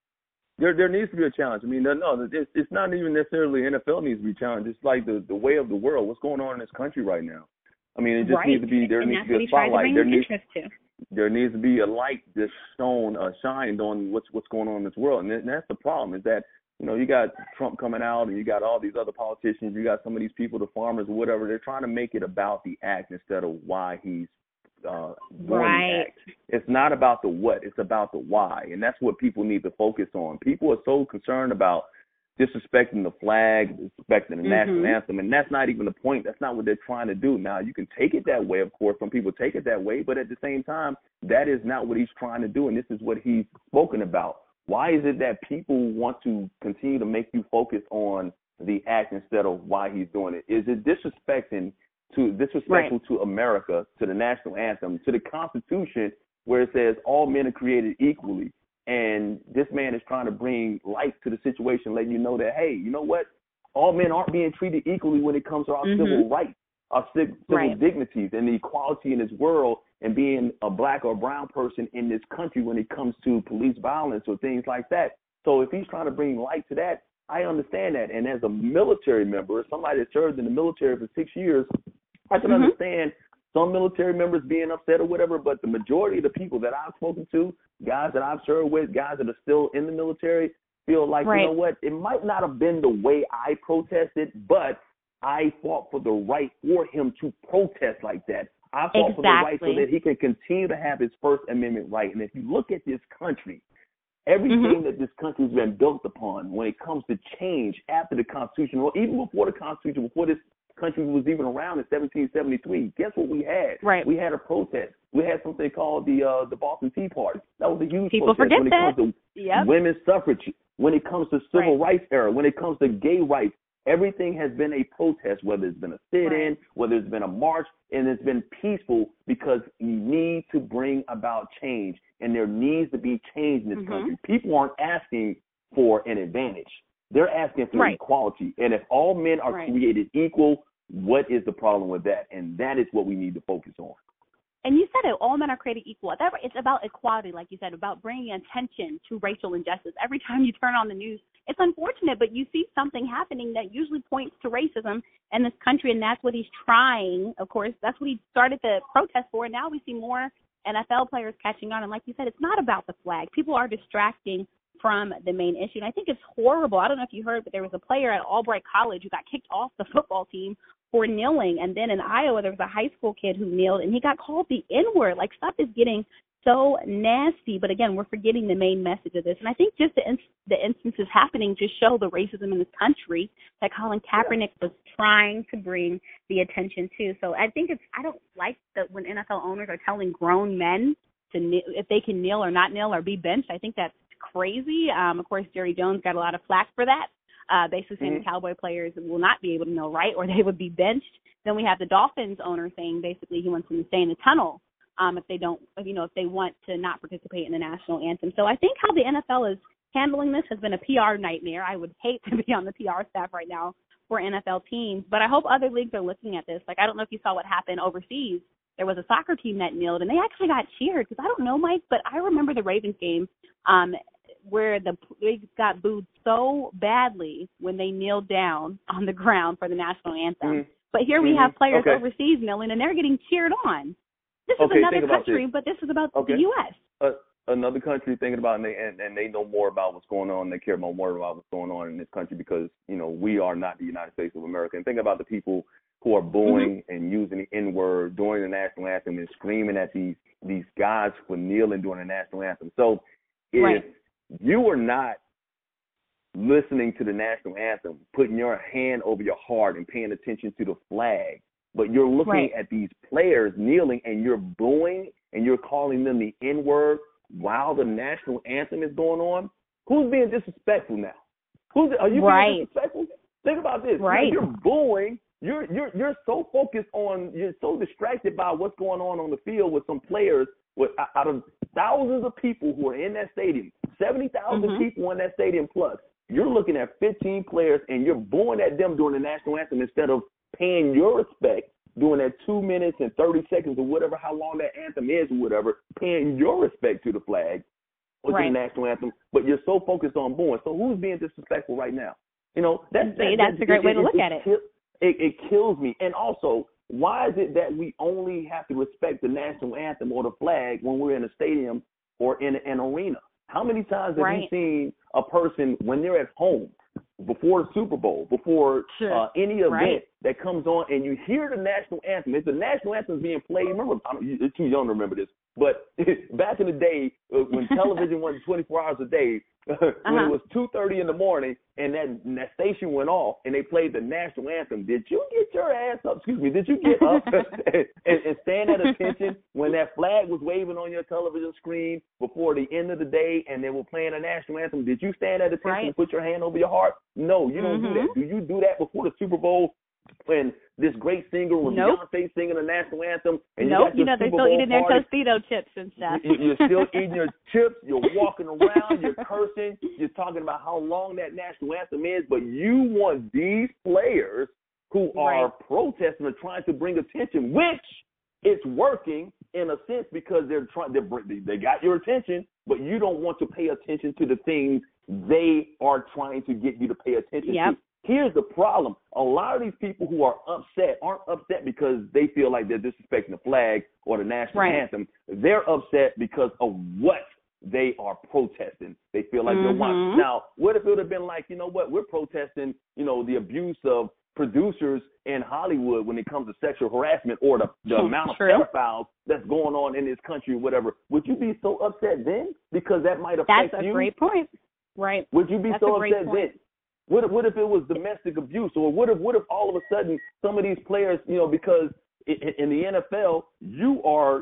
There there needs to be a challenge. I mean, no, it's, it's not even necessarily N F L needs to be challenged. It's like the, the way of the world. What's going on in this country right now? I mean, it just right. needs to be, there and needs to be a spotlight. There needs, there needs to be a light that's shown, uh, shined on what's what's going on in this world. And that's the problem is that, you know, you got Trump coming out and you got all these other politicians. You got some of these people, the farmers or whatever. They're trying to make it about the act instead of why he's uh, doing right. the act. It's not about the what. It's about the why. And that's what people need to focus on. People are so concerned about disrespecting the flag, disrespecting the mm-hmm. national anthem, and that's not even the point. That's not what they're trying to do. Now, you can take it that way, of course. Some people take it that way, but at the same time, that is not what he's trying to do, and this is what he's spoken about. Why is it that people want to continue to make you focus on the act instead of why he's doing it? Is it disrespecting to disrespectful right. to America, to the national anthem, to the Constitution, where it says all men are created equally? And this man is trying to bring light to the situation, letting you know that, hey, you know what? All men aren't being treated equally when it comes to our mm-hmm. civil rights, our civil right. dignities, and the equality in this world, and being a black or brown person in this country when it comes to police violence or things like that. So if he's trying to bring light to that, I understand that. And as a military member, somebody that served in the military for six years, I can mm-hmm. understand some military members being upset or whatever, but the majority of the people that I've spoken to, guys that I've served with, guys that are still in the military, feel like, right. you know what, it might not have been the way I protested, but I fought for the right for him to protest like that. I fought exactly. for the right so that he can continue to have his First Amendment right. And if you look at this country, everything mm-hmm. that this country has been built upon when it comes to change after the Constitution, or even before the Constitution, before this country was even around in seventeen seventy-three, guess what we had? Right. We had a protest. We had something called the uh, the Boston Tea Party. That was a huge People protest. forget when it that. comes to yep. women's suffrage, when it comes to civil right. rights era, when it comes to gay rights, everything has been a protest, whether it's been a sit-in, right. whether it's been a march, and it's been peaceful because you need to bring about change, and there needs to be change in this mm-hmm. country. People aren't asking for an advantage. They're asking for right. equality. And if all men are right. created equal, what is the problem with that? And that is what we need to focus on. And you said it, all men are created equal. It's about equality, like you said, about bringing attention to racial injustice. Every time you turn on the news, it's unfortunate, but you see something happening that usually points to racism in this country, and that's what he's trying. Of course, that's what he started the protest for, and now we see more N F L players catching on. And like you said, it's not about the flag. People are distracting from the main issue, and I think it's horrible. I don't know if you heard, but there was a player at Albright College who got kicked off the football team for kneeling, and then in Iowa there was a high school kid who kneeled, and he got called the N-word. Like, stuff is getting so nasty, but again, we're forgetting the main message of this. And I think just the, inst- the instances happening just show the racism in this country that Colin Kaepernick was trying to bring the attention to. So I think it's, I don't like that when N F L owners are telling grown men to kneel, if they can kneel or not kneel or be benched. I think that's crazy. Um, of course, Jerry Jones got a lot of flack for that, uh, basically saying mm-hmm. the Cowboy players will not be able to kneel right, or they would be benched. Then we have the Dolphins owner saying basically he wants them to stay in the tunnel um, if they don't, you know, if they want to not participate in the national anthem. So I think how the N F L is handling this has been a P R nightmare. I would hate to be on the P R staff right now for N F L teams, but I hope other leagues are looking at this. Like, I don't know if you saw what happened overseas. There was a soccer team that kneeled, and they actually got cheered, because I don't know, Mike, but I remember the Ravens game um, where the they got booed so badly when they kneeled down on the ground for the national anthem. Mm-hmm. But here we mm-hmm. have players okay. overseas kneeling, and they're getting cheered on. This is okay, another country, this. but this is about okay. the U S Uh, another country thinking about, and they, and, and they know more about what's going on. They care more, more about what's going on in this country because, you know, we are not the United States of America. And think about the people who are booing mm-hmm. and using the N-word during the national anthem and screaming at these these guys for kneeling during the national anthem. So if right. you are not listening to the national anthem, putting your hand over your heart and paying attention to the flag, but you're looking right. at these players kneeling and you're booing and you're calling them the N-word while the national anthem is going on, who's being disrespectful now? Who's are you right. being disrespectful? Think about this. Right. You're booing. You're you're you're so focused on. You're so distracted by what's going on on the field with some players. With out of thousands of people who are in that stadium, seventy thousand mm-hmm. people in that stadium plus. You're looking at fifteen players and you're booing at them during the national anthem instead of paying your respect during that two minutes and thirty seconds or whatever, how long that anthem is or whatever, paying your respect to the flag or right. to the national anthem, but you're so focused on booing. So who's being disrespectful right now? You know, that's, that, that's that, a great it, way to it, look it, at it. It, it. It kills me. And also, why is it that we only have to respect the national anthem or the flag when we're in a stadium or in an arena? How many times have right. you seen a person when they're at home, before the Super Bowl, before sure. uh, any event right. that comes on, and you hear the national anthem? If the national anthem is being played, remember, I'm, you're too young to remember this, but back in the day uh, when television wasn't twenty-four hours a day, when uh-huh. it was two thirty in the morning and that, and that station went off and they played the national anthem, did you get your ass up, excuse me, did you get up and, and stand at attention when that flag was waving on your television screen before the end of the day and they were playing a national anthem? Did you stand at attention right. and put your hand over your heart? No, you don't mm-hmm. do that. Do you do that before the Super Bowl when this great singer was nope. Beyonce singing the national anthem? And nope, you, you know, they're still eating their party. Tostitos chips and stuff. You're still eating your chips. You're walking around. You're cursing. You're talking about how long that national anthem is. But you want these players who are right. protesting or trying to bring attention, which it's working in a sense because they're trying. They they got your attention, but you don't want to pay attention to the things they are trying to get you to pay attention yep. to. Here's the problem. A lot of these people who are upset aren't upset because they feel like they're disrespecting the flag or the national right. anthem. They're upset because of what they are protesting. They feel like mm-hmm. they're watching. Now, what if it would have been like, you know what, we're protesting, you know, the abuse of producers in Hollywood when it comes to sexual harassment or the, the amount of pedophiles that's going on in this country or whatever. Would you be so upset then? Because that might affect you. That's a great point. Right. Would you be that's so upset then? What if, what if it was domestic abuse, or what if what if all of a sudden some of these players, you know, because in, in the N F L you are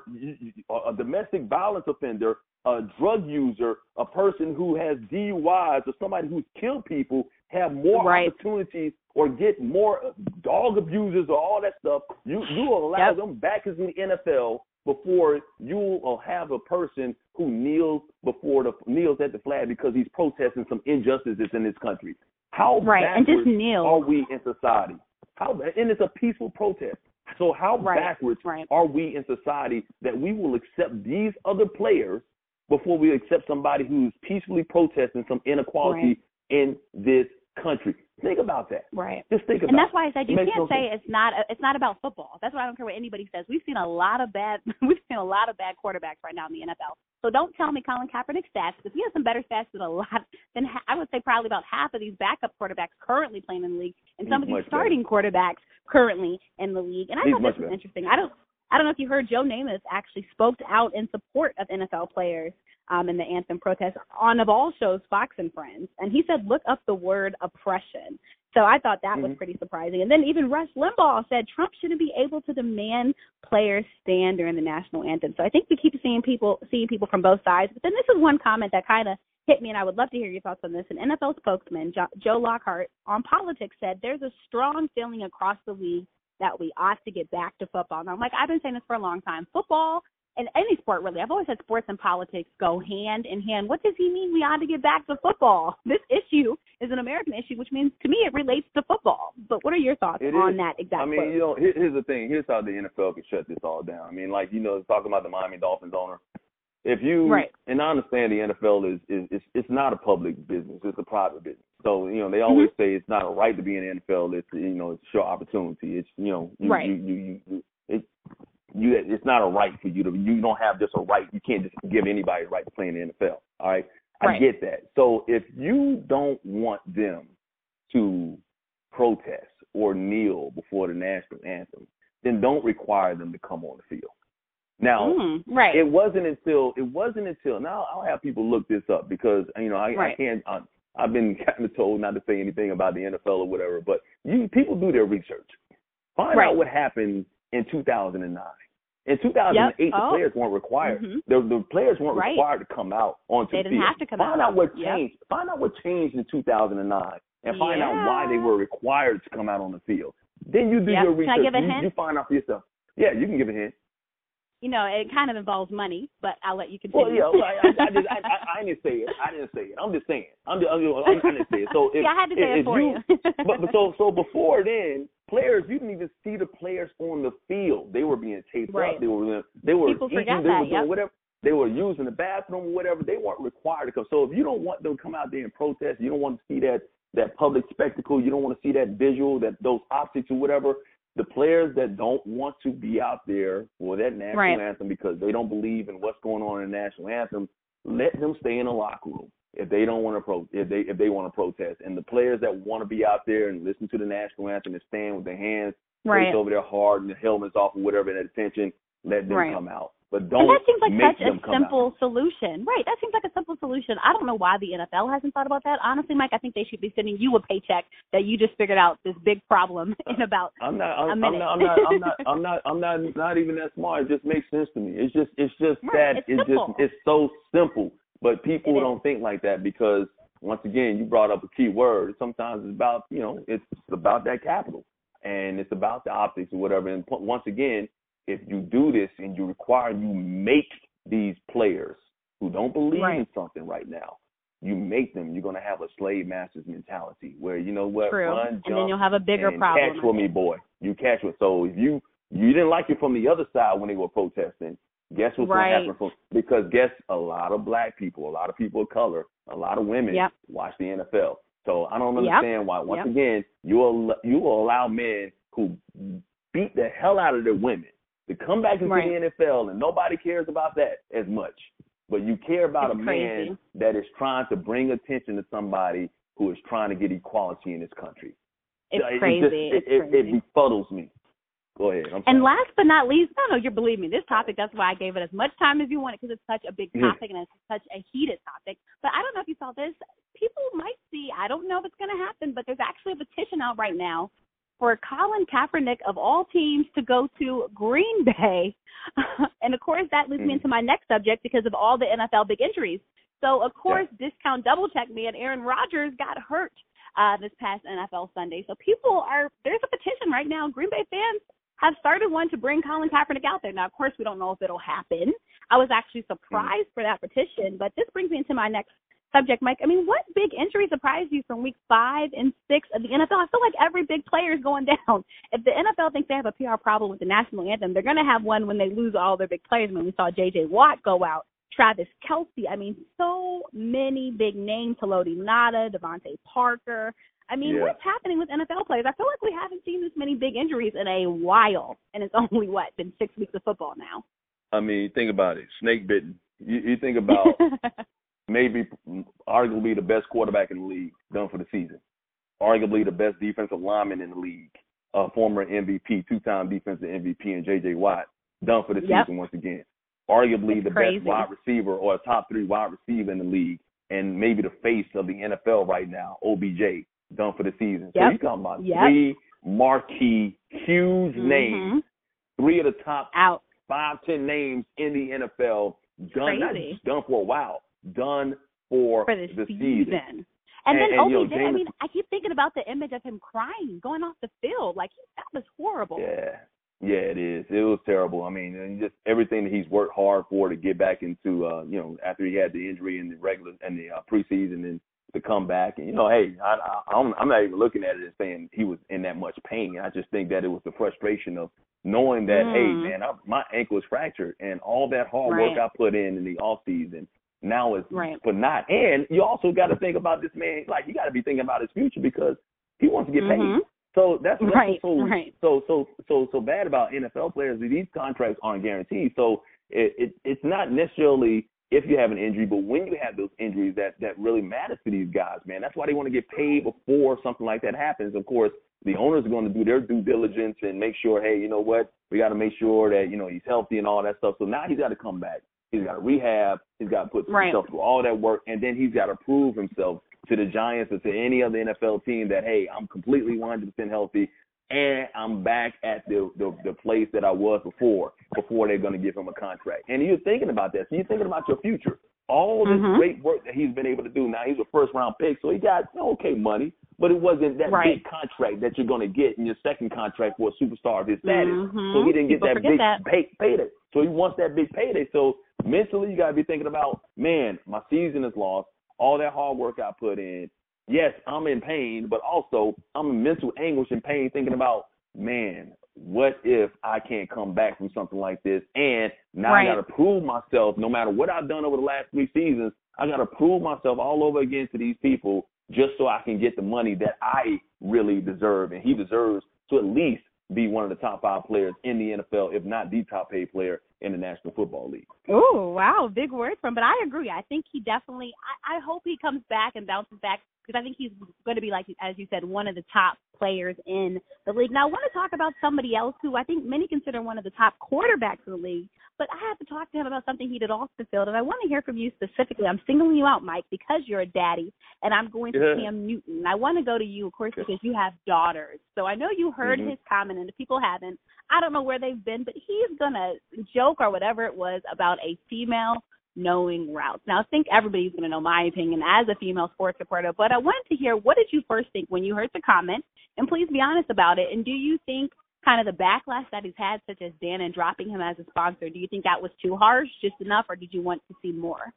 a domestic violence offender, a drug user, a person who has D U Is, or somebody who's killed people, have more right. opportunities or get more dog abusers or all that stuff. You you allow yep. them back into the N F L before you will have a person who kneels before the kneels at the flag because he's protesting some injustices in this country. How right. backwards and just kneel. are we in society? How and it's a peaceful protest. So how right. backwards right. are we in society that we will accept these other players before we accept somebody who's peacefully protesting some inequality right. in this country? Think about that. Right. Just think about it. And that's why I said you it can't no say sense. it's not it's not about football. That's why I don't care what anybody says. We've seen a lot of bad we've seen a lot of bad quarterbacks right now in the N F L. So don't tell me Colin Kaepernick stats, because he has some better stats than a lot than I would say probably about half of these backup quarterbacks currently playing in the league, and some He's of these much starting better. quarterbacks currently in the league. And I He's thought much this was better. interesting. I don't I don't know if you heard Joe Namath actually spoke out in support of N F L players um, in the anthem protest on, of all shows, Fox and Friends. And he said, look up the word oppression. So I thought that mm-hmm. was pretty surprising. And then even Rush Limbaugh said Trump shouldn't be able to demand players stand during the national anthem. So I think we keep seeing people seeing people from both sides. But then this is one comment that kind of hit me, and I would love to hear your thoughts on this. An N F L spokesman, jo- Joe Lockhart, on politics said there's a strong feeling across the league that we ought to get back to football. Now, I'm like, I've been saying this for a long time. Football, and any sport really, I've always said sports and politics go hand in hand. What does he mean we ought to get back to football? This issue is an American issue, which means to me it relates to football. But what are your thoughts It on is. that exact I mean, quote? you know, here, here's the thing. Here's how the N F L can shut this all down. I mean, like, you know, talking about the Miami Dolphins owner. If you, right. and I understand the N F L is, is, is it's not a public business. It's a private business. So, you know, they always mm-hmm. say it's not a right to be in the N F L. It's, you know, it's your opportunity. It's, you know, you, right. you, you, you, you, it, you, it's not a right for you to, you don't have just a right. You can't just give anybody a right to play in the N F L. All right. I right. get that. So if you don't want them to protest or kneel before the national anthem, then don't require them to come on the field. Now, mm, right. it wasn't until it wasn't until now I'll have people look this up because you know I, right. I can't I, I've been kind of told not to say anything about the N F L or whatever, but you people do their research. Find right. out what happened in two thousand nine. In two thousand eight, yep. the oh. players weren't required. Mm-hmm. The, the players weren't right. required to come out onto they the field. They didn't have to come find out. out what yep. changed. Find out what changed in two thousand nine, and find yeah. out why they were required to come out on the field. Then you do yep. your research. Can I give a you, hint? you find out for yourself. Yeah, you can give a hint. You know, it kind of involves money, but I'll let you continue. Well, yeah, well, I, I, I, just, I, I, I didn't say it. I didn't say it. I'm just saying. I'm just, I'm just, I'm, I didn't say it. So if, yeah, I had to say if, it for you. you. but, but so so before then, players, you didn't even see the players on the field. They were being taped right. up. They were they were People eating. forget They that, were doing yep. whatever. They were using the bathroom or whatever. They weren't required to come. So if you don't want them to come out there and protest, you don't want to see that that public spectacle. You don't want to see that visual, that those optics or whatever. The players that don't want to be out there for that national right. anthem because they don't believe in what's going on in the national anthem, let them stay in the locker room if they don't want to pro if they if they want to protest. And the players that want to be out there and listen to the national anthem and stand with their hands right. placed over their heart and the helmets off or whatever in attention, let them right. come out. But don't and that seems like make such them a come simple out. solution. Right. That seems like a simple solution. I don't know why the N F L hasn't thought about that. Honestly, Mike, I think they should be sending you a paycheck that you just figured out this big problem in about I'm not, I'm, a minute. I'm not, I'm not, I'm not, I'm not, I'm not, not even that smart. It just makes sense to me. It's just, it's just right. that it's, it's simple. just, it's so simple. But people it don't is. think like that because, once again, you brought up a key word. Sometimes it's about, you know, it's about that capital and it's about the optics or whatever. And once again, if you do this and you require, you make these players who don't believe right. in something right now, you make them, you're going to have a slave master's mentality where, you know what, True. run, and jump, then you'll have a bigger and problem. catch for me, boy. You catch it. So if you, you didn't like it from the other side when they were protesting, guess what's right. going to happen? From, because guess a lot of black people, a lot of people of color, a lot of women yep. watch the N F L. So I don't understand yep. why, once yep. again, you will, you will allow men who beat the hell out of their women to come back into right. the N F L, and nobody cares about that as much. But you care about it's a crazy. man that is trying to bring attention to somebody who is trying to get equality in this country. It's it, crazy. It, just, it's it, crazy. it, it befuddles me. Go ahead. I'm and sorry. last but not least, no, no, you believe me, this topic, that's why I gave it as much time as you wanted because it's such a big topic and it's such a heated topic. But I don't know if you saw this. People might see, I don't know if it's going to happen, but there's actually a petition out right now for Colin Kaepernick, of all teams, to go to Green Bay. And, of course, that leads mm. me into my next subject because of all the N F L big injuries. So, of course, yeah. discount double-check me, and Aaron Rodgers got hurt uh, this past N F L Sunday. So people are – there's a petition right now. Green Bay fans have started one to bring Colin Kaepernick out there. Now, of course, we don't know if it'll happen. I was actually surprised mm. for that petition, but this brings me into my next subject, Mike. I mean, what big injury surprised you from week five and six of the N F L? I feel like every big player is going down. If the N F L thinks they have a P R problem with the national anthem, they're going to have one when they lose all their big players. When we saw J J Watt go out, Travis Kelce. I mean, so many big names, Haloti Ngata, Devontae Parker. I mean, yeah. what's happening with N F L players? I feel like we haven't seen this many big injuries in a while, and it's only, what, been six weeks of football now. I mean, think about it. Snake bitten. You, you think about maybe arguably the best quarterback in the league done for the season, arguably the best defensive lineman in the league, a former M V P, two-time defensive M V P, and J J Watt done for the yep. season once again. Arguably it's the crazy. best wide receiver or a top three wide receiver in the league, and maybe the face of the N F L right now, O B J, done for the season. Yep. So you're talking about yep. three marquee, huge mm-hmm. names, three of the top Out. five, ten names in the N F L, done, not Crazy. just done for a while, done for, for the, the season. season. And, and then and, O B J, you know, James, I mean, I keep thinking about the image of him crying, going off the field. Like, that was horrible. Yeah. Yeah, it is. It was terrible. I mean, and just everything that he's worked hard for to get back into, uh, you know, after he had the injury in the regular and the uh, preseason and to come back. And, you know, hey, I, I, I'm, I'm not even looking at it as saying he was in that much pain. I just think that it was the frustration of knowing that, mm. hey, man, I, my ankle is fractured and all that hard right. work I put in in the off season now is right. for naught. And you also got to think about this man. Like, you got to be thinking about his future because he wants to get mm-hmm. paid. So that's, that's right, so, right. so so so so bad about N F L players. These contracts aren't guaranteed. So it, it it's not necessarily if you have an injury, but when you have those injuries that that really matters to these guys, man. That's why they want to get paid before something like that happens. Of course, the owners are going to do their due diligence and make sure, hey, you know what, we got to make sure that you know he's healthy and all that stuff. So now he's got to come back. He's got to rehab. He's got to put right. himself through all that work, and then he's got to prove himself to the Giants or to any other N F L team that, hey, I'm completely one hundred percent healthy, and I'm back at the, the the place that I was before, before they're going to give him a contract. And you're thinking about that. So you're thinking about your future. All this mm-hmm. great work that he's been able to do. Now, he's a first-round pick, so he got okay money, but it wasn't that right. big contract that you're going to get in your second contract for a superstar of his status. Mm-hmm. So he didn't get People that big that. pay, payday. So he wants that big payday. So mentally, you got to be thinking about, man, my season is lost. All that hard work I put in. Yes, I'm in pain, but also I'm in mental anguish and pain thinking about, man, what if I can't come back from something like this? And now right. I got to prove myself, no matter what I've done over the last three seasons, I got to prove myself all over again to these people just so I can get the money that I really deserve. And he deserves to at least be one of the top five players in the N F L, if not the top paid player in the National Football League. Oh, wow, big words from him. But I agree. I think he definitely I, I hope he comes back and bounces back, because I think he's going to be, like, as you said, one of the top players in the league. Now, I want to talk about somebody else who I think many consider one of the top quarterbacks in the league, but I have to talk to him about something he did off the field, and I want to hear from you specifically. I'm singling you out, Mike, because you're a daddy, and I'm going to yeah. Cam Newton. I want to go to you, of course, because you have daughters. So I know you heard mm-hmm. his comment, and if people haven't, I don't know where they've been, but he's going to joke or whatever it was about a female knowing routes. Now, I think everybody's going to know my opinion as a female sports reporter, but I wanted to hear, what did you first think when you heard the comment? And please be honest about it. And do you think kind of the backlash that he's had, such as Dannon dropping him as a sponsor, do you think that was too harsh, just enough, or did you want to see more?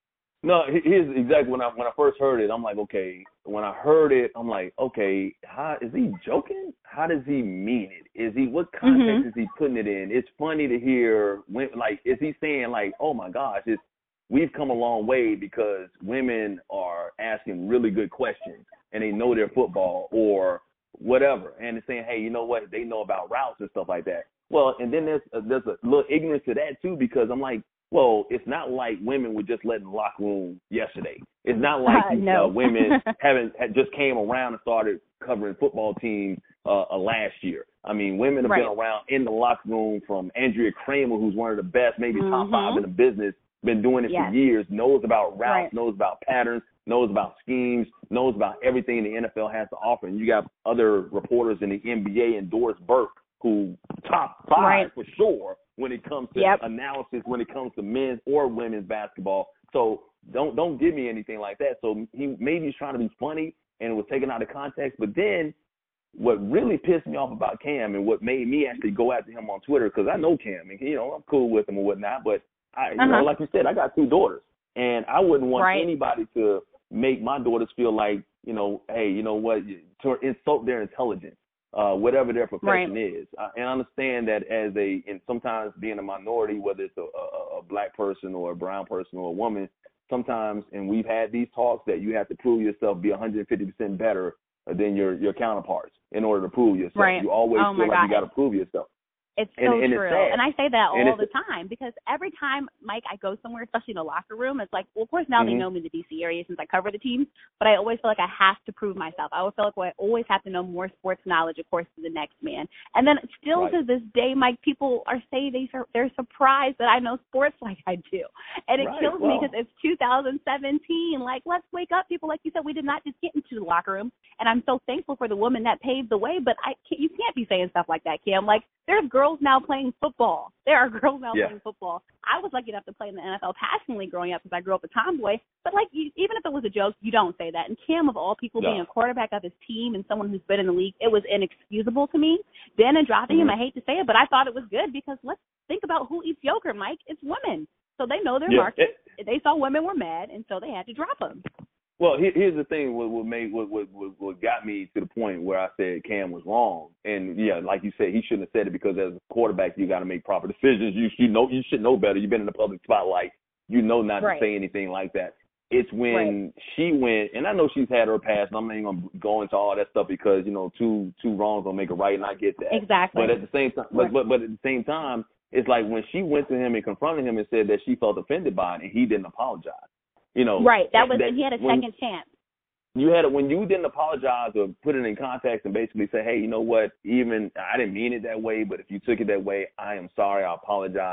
No, here's exactly when I when I first heard it, I'm like, okay. When I heard it, I'm like, okay, how is he joking? How does he mean it? Is he what context mm-hmm. is he putting it in? It's funny to hear when, like, is he saying like, oh my gosh, it's we've come a long way because women are asking really good questions and they know their football or whatever, and they're saying, hey, you know what? They know about routes and stuff like that. Well, and then there's a, there's a little ignorance to that too, because I'm like, well, it's not like women were just letting the locker room yesterday. It's not like uh, no. uh, women haven't had just came around and started covering football teams uh, uh, last year. I mean, women have right. been around in the locker room, from Andrea Kramer, who's one of the best, maybe mm-hmm. top five in the business, been doing it yes. for years, knows about routes, right. knows about patterns, knows about schemes, knows about everything the N F L has to offer. And you got other reporters in the N B A and Doris Burke, who top five right. for sure when it comes to yep. analysis, when it comes to men's or women's basketball. So don't don't give me anything like that. So he maybe he's trying to be funny and it was taken out of context. But then what really pissed me off about Cam and what made me actually go after him on Twitter, because I know Cam and, you know, I'm cool with him or whatnot, but I, you uh-huh. know, like you said, I got two daughters, and I wouldn't want right. anybody to make my daughters feel like, you know, hey, you know what, to insult their intelligence, uh, whatever their profession right. is. Uh, and I understand that as a, and sometimes being a minority, whether it's a, a, a black person or a brown person or a woman, sometimes, and we've had these talks, that you have to prove yourself, be one hundred fifty percent better than your, your counterparts in order to prove yourself. Right. You always oh feel like God. you got to prove yourself. It's so and, and true. it's sad. And I say that and all the time, because every time, Mike, I go somewhere, especially in the locker room, it's like, well, of course, now mm-hmm. they know me in the D C area since I cover the teams, but I always feel like I have to prove myself. I always feel like well, I always have to know more sports knowledge, of course, than the next man. And then still right. to this day, Mike, people are saying they, they're surprised that I know sports like I do. And it right. kills well. me because it's two thousand seventeen. Like, let's wake up, people. Like you said, we did not just get into the locker room. And I'm so thankful for the woman that paved the way, but I can't, you can't be saying stuff like that, Cam. Like, there's girls now playing football. There are girls now yeah. playing football. I was lucky enough to play in the N F L passionately growing up because I grew up a tomboy. But, like, you, even if it was a joke, you don't say that. And Cam, of all people, no. being a quarterback of his team and someone who's been in the league, it was inexcusable to me. Dannon dropping mm-hmm. him, I hate to say it, but I thought it was good because let's think about who eats yogurt, Mike. It's women. So they know their yeah. market. It, they saw women were mad, and so they had to drop him. Well, here, here's the thing. What, what made what, what what got me to the point where I said Cam was wrong, and yeah, like you said, he shouldn't have said it because as a quarterback, you got to make proper decisions. You should know. You should know better. You've been in the public spotlight. You know not right. to say anything like that. It's when right. she went, and I know she's had her past, and I'm not even gonna go into all that stuff because you know two two wrongs don't make a right, and I get that. Exactly. But at the same time, right. but, but but at the same time, it's like when she went to him and confronted him and said that she felt offended by it, and he didn't apologize. You know, right. That was that, he had a when, second chance. You had it when you didn't apologize or put it in context and basically say, hey, you know what, even I didn't mean it that way, but if you took it that way, I am sorry, I apologize.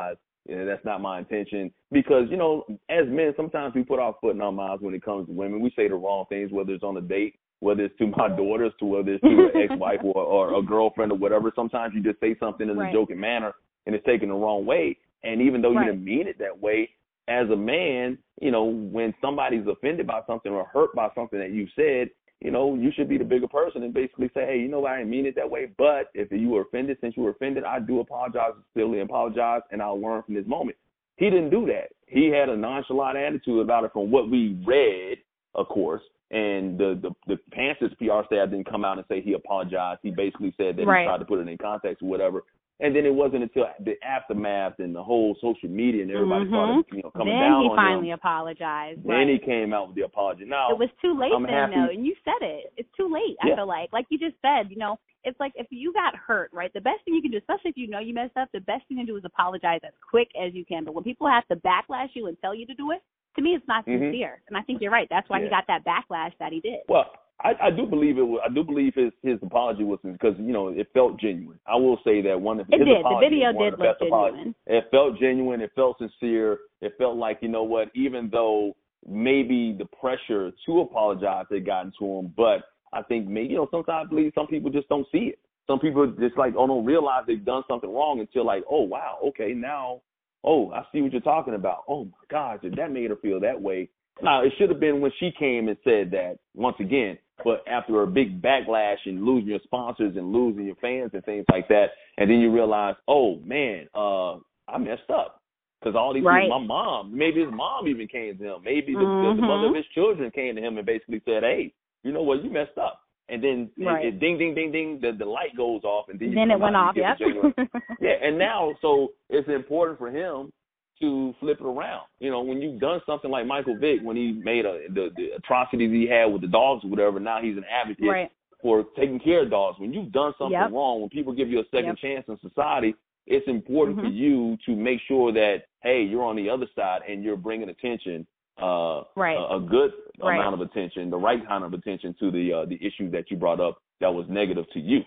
Yeah, that's not my intention. Because, you know, as men, sometimes we put our foot in our mouths when it comes to women. We say the wrong things, whether it's on a date, whether it's to my daughters, to whether it's to an ex-wife or, or a girlfriend or whatever. Sometimes you just say something in right. a joking manner and it's taken the wrong way. And even though you right. didn't mean it that way, as a man, you know, when somebody's offended by something or hurt by something that you said, you know, you should be the bigger person and basically say, hey, you know, I didn't mean it that way. But if you were offended, since you were offended, I do apologize, sincerely apologize, and I'll learn from this moment. He didn't do that. He had a nonchalant attitude about it from what we read, of course. And the the, the Panthers P R staff didn't come out and say he apologized. He basically said that right. he tried to put it in context or whatever. And then it wasn't until the aftermath and the whole social media and everybody mm-hmm. started, you know, coming then down on him. Then he finally apologized. Then right. he came out with the apology. Now, it was too late I'm then, happy. though, and you said it. It's too late, yeah. I feel like. Like you just said, you know, it's like if you got hurt, right, the best thing you can do, especially if you know you messed up, the best thing you can do is apologize as quick as you can. But when people have to backlash you and tell you to do it, to me it's not mm-hmm. sincere. And I think you're right. That's why yeah. he got that backlash that he did. Well, I, I do believe it. Was, I do believe his his apology was because you know it felt genuine. I will say that one of his it did. The video did look genuine. It felt genuine. It felt sincere. It felt like, you know what, even though maybe the pressure to apologize had gotten to him, but I think maybe you know sometimes I believe some people just don't see it. Some people just like oh don't realize they've done something wrong until like oh wow okay now oh I see what you're talking about. Oh my gosh, that made her feel that way. Now, it should have been when she came and said that once again, but after a big backlash and losing your sponsors and losing your fans and things like that, and then you realize, oh, man, uh, I messed up. Because all these right. people, my mom, maybe his mom even came to him. Maybe the, mm-hmm. the, the mother of his children came to him and basically said, hey, you know what, you messed up. And then right. it, it ding, ding, ding, ding, the, the light goes off. And then, you then it went off, yeah. yep. yeah, and now, so it's important for him to flip it around. You know, when you've done something like Michael Vick, when he made a, the, the atrocities he had with the dogs or whatever, now he's an advocate right. for taking care of dogs. When you've done something yep. wrong, when people give you a second yep. chance in society, it's important mm-hmm. for you to make sure that, hey, you're on the other side and you're bringing attention, uh, right. a, a good right. amount of attention, the right kind of attention to the uh, the issue that you brought up that was negative to you.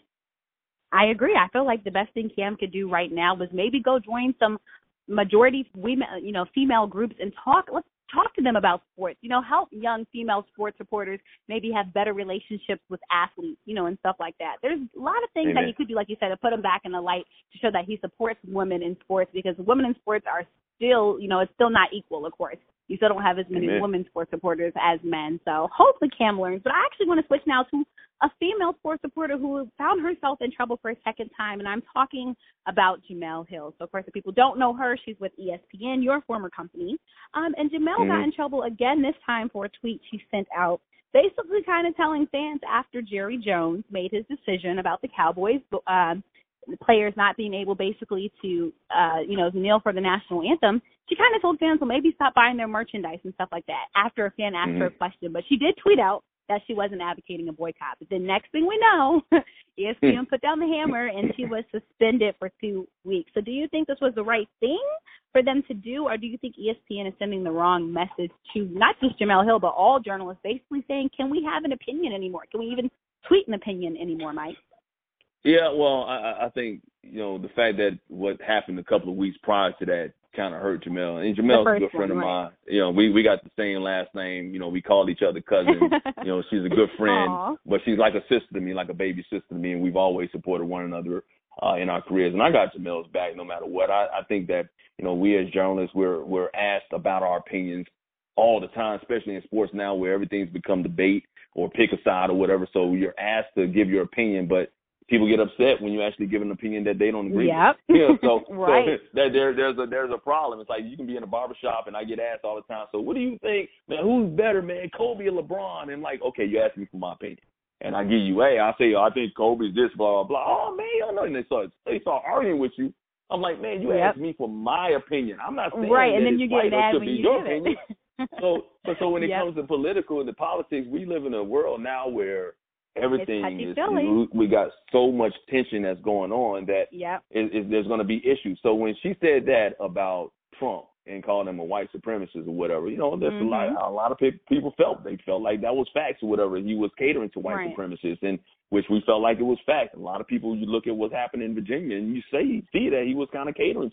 I agree. I feel like the best thing Cam could do right now was maybe go join some majority women, you know, female groups and talk. Let's talk to them about sports. You know, help young female sports reporters maybe have better relationships with athletes, you know, and stuff like that. There's a lot of things Amen. that he could do, like you said, to put him back in the light to show that he supports women in sports because women in sports are still, you know, it's still not equal, of course. You still don't have as many Amen. women sports reporters as men. So hopefully Cam learns. But I actually want to switch now to a female sports reporter who found herself in trouble for a second time, and I'm talking about Jemele Hill. So, of course, if people don't know her, she's with E S P N, your former company. Um, and Jemele mm-hmm. got in trouble again this time for a tweet she sent out, basically kind of telling fans after Jerry Jones made his decision about the Cowboys um, the players not being able basically to, uh, you know, kneel for the national anthem. She kind of told fans, well, maybe stop buying their merchandise and stuff like that after a fan asked mm-hmm. her a question. But she did tweet out that she wasn't advocating a boycott. But then next thing we know, E S P N put down the hammer and she was suspended for two weeks. So do you think this was the right thing for them to do, or do you think E S P N is sending the wrong message to not just Jemele Hill, but all journalists, basically saying, can we have an opinion anymore? Can we even tweet an opinion anymore, Mike? Yeah, well, I, I think, you know, the fact that what happened a couple of weeks prior to that kind of hurt Jemele. And Jemele's a good friend one, of right. mine. You know, we, we got the same last name. You know, we called each other cousins. You know, she's a good friend, Aww. But she's like a sister to me, like a baby sister to me, and we've always supported one another uh, in our careers. And I got Jemele's back no matter what. I, I think that, you know, we as journalists, we're we're asked about our opinions all the time, especially in sports now where everything's become debate or pick a side or whatever. So you're asked to give your opinion, but people get upset when you actually give an opinion that they don't agree yep. with. Yeah, so, right. so that there, there's a there's a problem. It's like you can be in a barbershop and I get asked all the time, so what do you think, man, who's better, man, Kobe or LeBron? And like, okay, you ask me for my opinion. And I give you, hey, I say, I think Kobe's this, blah, blah, blah. Oh, man, you don't know. And they start, they start arguing with you. I'm like, man, you yep. asked me for my opinion. I'm not saying right, that and then it's you right get mad or when be you your give opinion. it. so, so, so when it yep. comes to political and the politics, we live in a world now where everything is, is, we got so much tension that's going on that yep. is, is, there's going to be issues. So when she said that about Trump and calling him a white supremacist or whatever, you know, there's mm-hmm. a lot, a lot of people felt, they felt like that was facts or whatever. He was catering to white right. supremacists, and which we felt like it was fact. A lot of people, you look at what's happening in Virginia and you say, see that he was kind of catering to them.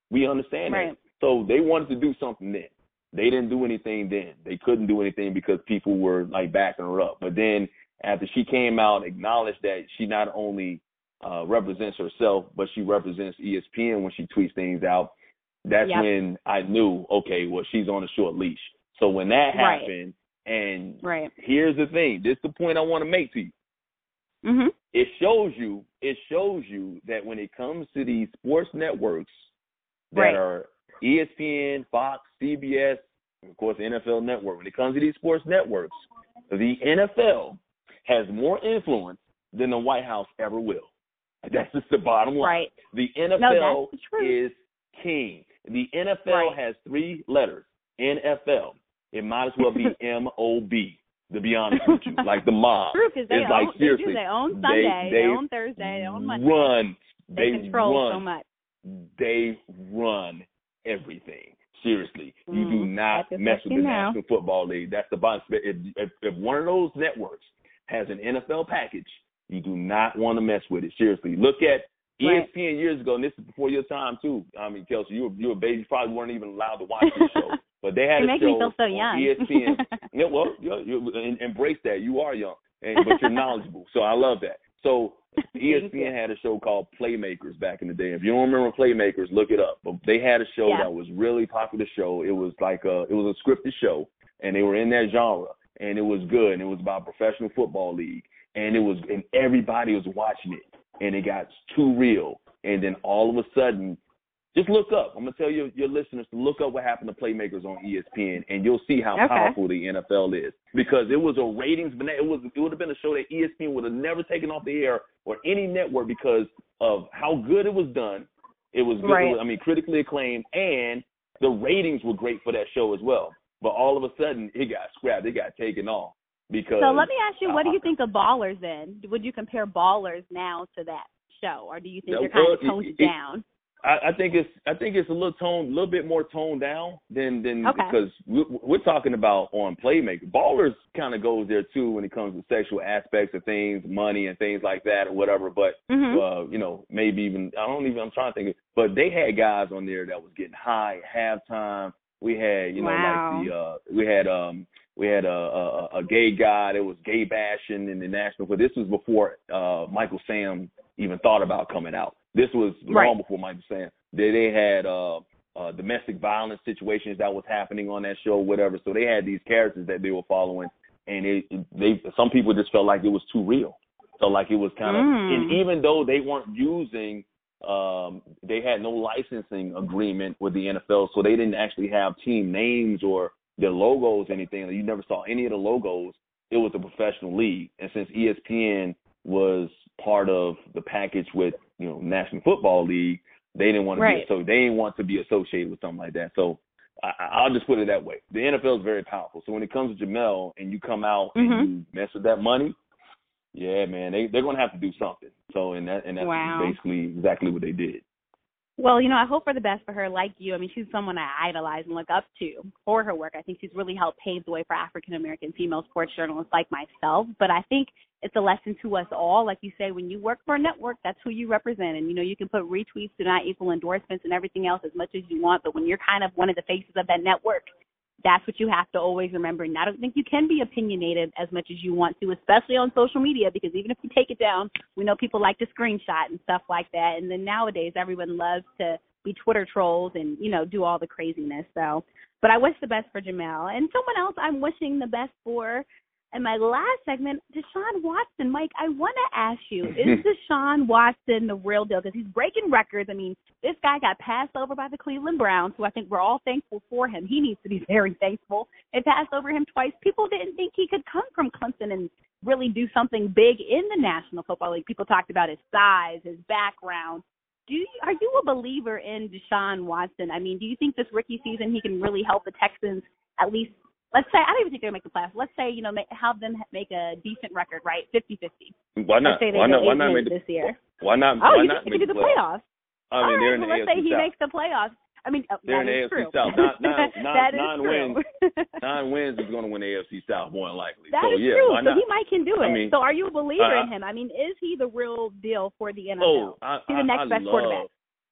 We understand right. that. So they wanted to do something then. They didn't do anything then. They couldn't do anything because people were, like, backing her up. But then after she came out, acknowledged that she not only uh, represents herself, but she represents E S P N when she tweets things out, that's yep. when I knew, okay, well, she's on a short leash. So when that right. happened, and right. here's the thing, this is the point I want to make to you. Mm-hmm. It shows you, it shows you that when it comes to these sports networks that right. are E S P N, Fox, C B S, and of course the N F L Network, when it comes to these sports networks, the N F L has more influence than the White House ever will. That's just the bottom line. Right. The N F L no, that's true. is king. The N F L right. has three letters, N F L. It might as well be M O B, to be honest with you, like the mob. True, because they, it's like, own, seriously, they do. They own Sunday, they, they, they own Thursday, they own Monday. Run. They, they control run. so much. They run everything. Seriously, mm, you do not mess with the now. National Football League. That's the bottom. If, if, if one of those networks has an N F L package, you do not want to mess with it. Seriously, look at E S P N right. years ago, and this is before your time too. I mean, Kelsey, you were, you were a baby, you probably weren't even allowed to watch this show, but they had you a make show me feel so on young. E S P N. yeah, well, you, you embrace that. You are young, and, but you're knowledgeable, so I love that. So E S P N had a show called Playmakers back in the day. If you don't remember Playmakers, look it up. But they had a show yeah. that was really popular show. It was like a, it was a scripted show, and they were in that genre, and it was good. And it was about professional football league, and it was, and everybody was watching it, and it got too real. And then all of a sudden, just look up. I'm gonna tell your your listeners to look up what happened to Playmakers on E S P N, and you'll see how okay. powerful the N F L is. Because it was a ratings, but it was it would have been a show that E S P N would have never taken off the air or any network because of how good it was done. It was good. Right. It was, I mean, critically acclaimed, and the ratings were great for that show as well. But all of a sudden, it got scrapped. It got taken off because. So let me ask you, what uh, do you think of Ballers? Then would you compare Ballers now to that show, or do you think they're kind of toned it, down? I, I think it's I think it's a little tone, a little bit more toned down than than okay. because we, we're talking about on Playmaker. Ballers kind of goes there too when it comes to sexual aspects of things, money and things like that or whatever. But mm-hmm. uh, you know, maybe even I don't even I'm trying to think. Of, but they had guys on there that was getting high at halftime. We had you know wow. like the uh, we had um we had a, a a gay guy that was gay bashing in the national. But this was before uh, Michael Sam even thought about coming out. This was right. long before Michael Sam. They they had uh, uh, domestic violence situations that was happening on that show, whatever. So they had these characters that they were following, and it, they some people just felt like it was too real. So like it was kind of, mm. and even though they weren't using, um, they had no licensing agreement with the N F L, so they didn't actually have team names or their logos, anything. You never saw any of the logos. It was a professional league, and since E S P N was part of the package with, you know, National Football League, they didn't want to right. be so they didn't want to be associated with something like that. So I, I'll just put it that way. The N F L is very powerful. So when it comes to Jamel and you come out mm-hmm. and you mess with that money, yeah, man, they they're gonna have to do something. So and that and that's wow. basically exactly what they did. Well, you know, I hope for the best for her. Like you, I mean, she's someone I idolize and look up to for her work. I think she's really helped pave the way for African-American female sports journalists like myself. But I think it's a lesson to us all. Like you say, when you work for a network, that's who you represent. And, you know, you can put retweets do not equal endorsements and everything else as much as you want. But when you're kind of one of the faces of that network, that's what you have to always remember. And I don't think you can be opinionated as much as you want to, especially on social media, because even if you take it down, we know people like to screenshot and stuff like that. And then nowadays, everyone loves to be Twitter trolls and, you know, do all the craziness. So, but I wish the best for Jamel. And someone else I'm wishing the best for in my last segment, Deshaun Watson. Mike, I want to ask you, is Deshaun Watson the real deal? Because he's breaking records. I mean, this guy got passed over by the Cleveland Browns, who I think we're all thankful for him. He needs to be very thankful. They passed over him twice. People didn't think he could come from Clemson and really do something big in the National Football League. People talked about his size, his background. Do you, are you a believer in Deshaun Watson? I mean, do you think this rookie season he can really help the Texans at least? Let's say, I don't even think they're going to make the playoffs. Let's say, you know, make, have them make a decent record, right? fifty-fifty. Why not? Let's say they why not? Why not make make this year? Why not? Oh, why you not think make he could do the playoffs? playoffs? I mean, All they're right, in the well, let's A F C say he South. makes the playoffs. I mean, they're in that the is A F C true. South. Nine, nine, nine, that is nine true. wins. Nine wins is going to win the A F C South more than likely. That so, is yeah, true. Why so not? he might can do it. I mean, so are you a believer uh, in him? I mean, is he the real deal for the N F L? Oh, I, He's the next I, I best love, quarterback.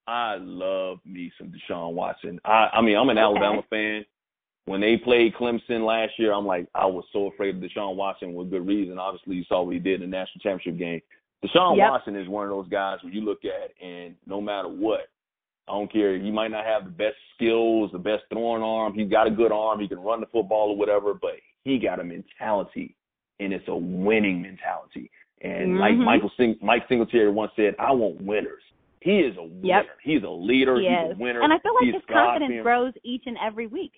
I love me some Deshaun Watson. I, I mean, I'm an okay. Alabama fan. When they played Clemson last year, I'm like, I was so afraid of Deshaun Watson with good reason. Obviously, you saw what he did in the national championship game. Deshaun yep. Watson is one of those guys where you look at, and no matter what, I don't care. He might not have the best skills, the best throwing arm. He's got a good arm. He can run the football or whatever, but he got a mentality, and it's a winning mentality. And mm-hmm. like Michael Sing- Mike Singletary once said, I want winners. He is a winner. Yep. He's a leader. He He's is. a winner. And I feel like He's his confidence grows each and every week.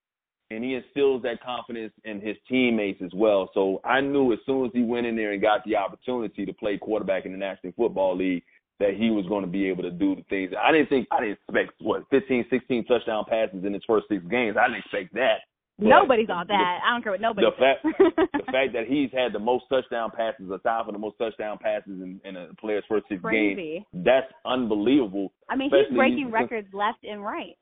And he instills that confidence in his teammates as well. So I knew as soon as he went in there and got the opportunity to play quarterback in the National Football League that he was going to be able to do the things. I didn't think, I didn't expect, what, fifteen, sixteen touchdown passes in his first six games. I didn't expect that. But Nobody's on that. The, I don't care what nobody the fact, the fact that he's had the most touchdown passes, aside from the most touchdown passes in, in a player's first six Crazy. games, that's unbelievable. I mean, he's breaking he's, records left and right.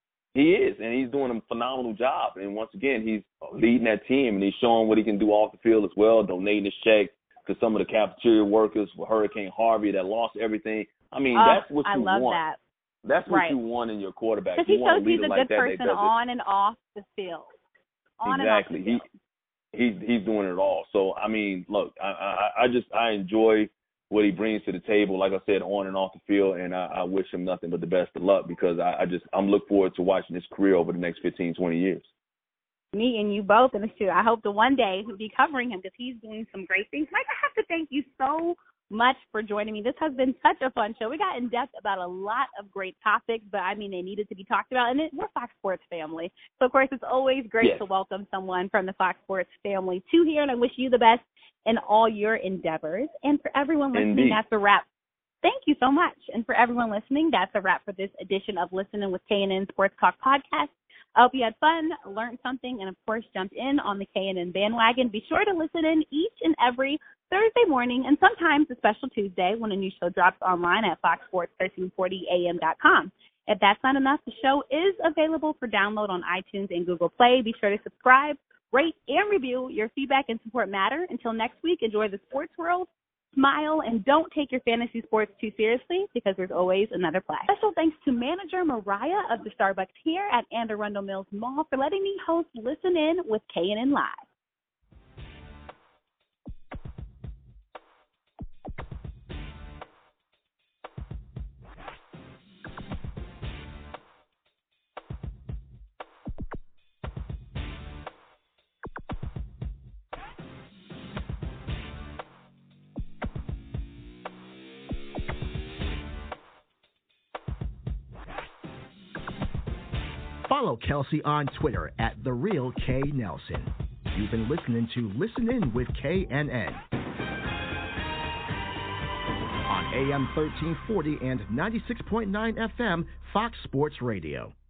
He is, and he's doing a phenomenal job. And once again, he's leading that team, and he's showing what he can do off the field as well, donating his check to some of the cafeteria workers for Hurricane Harvey that lost everything. I mean, oh, that's what you I love want. That. That's what right. you want in your quarterback. Because he shows he's a like good person on and off the field. On exactly. And off the field. He he's he's doing it all. So I mean, look, I, I I just I enjoy what he brings to the table, like I said, on and off the field, and I, I wish him nothing but the best of luck because I, I just I'm looking forward to watching his career over the next fifteen, twenty years. Me and you both, and it's true. I hope to one day be covering him because he's doing some great things. Mike, I have to thank you so much for joining me. This has been such a fun show. We got in depth about a lot of great topics, but I mean, they needed to be talked about, and it, we're Fox Sports family. So, of course, it's always great yes. to welcome someone from the Fox Sports family to here, and I wish you the best in all your endeavors. And for everyone listening, Indeed. that's a wrap. Thank you so much. And for everyone listening, that's a wrap for this edition of Listening with K N N Sports Talk podcast. I hope you had fun, learned something, and, of course, jumped in on the K N N bandwagon. Be sure to listen in each and every Thursday morning and sometimes a special Tuesday when a new show drops online at fox sports thirteen forty a m dot com. If that's not enough, the show is available for download on iTunes and Google Play. Be sure to subscribe, rate, and review. Your feedback and support matter. Until next week, enjoy the sports world, smile, and don't take your fantasy sports too seriously because there's always another play. Special thanks to manager Mariah of the Starbucks here at Anne Arundel Mills Mall for letting me host Listen In with K N N Live. Follow Kelsey on Twitter at The Real K Nelson. You've been listening to Listen In with K N N on A M thirteen forty and ninety-six point nine F M Fox Sports Radio.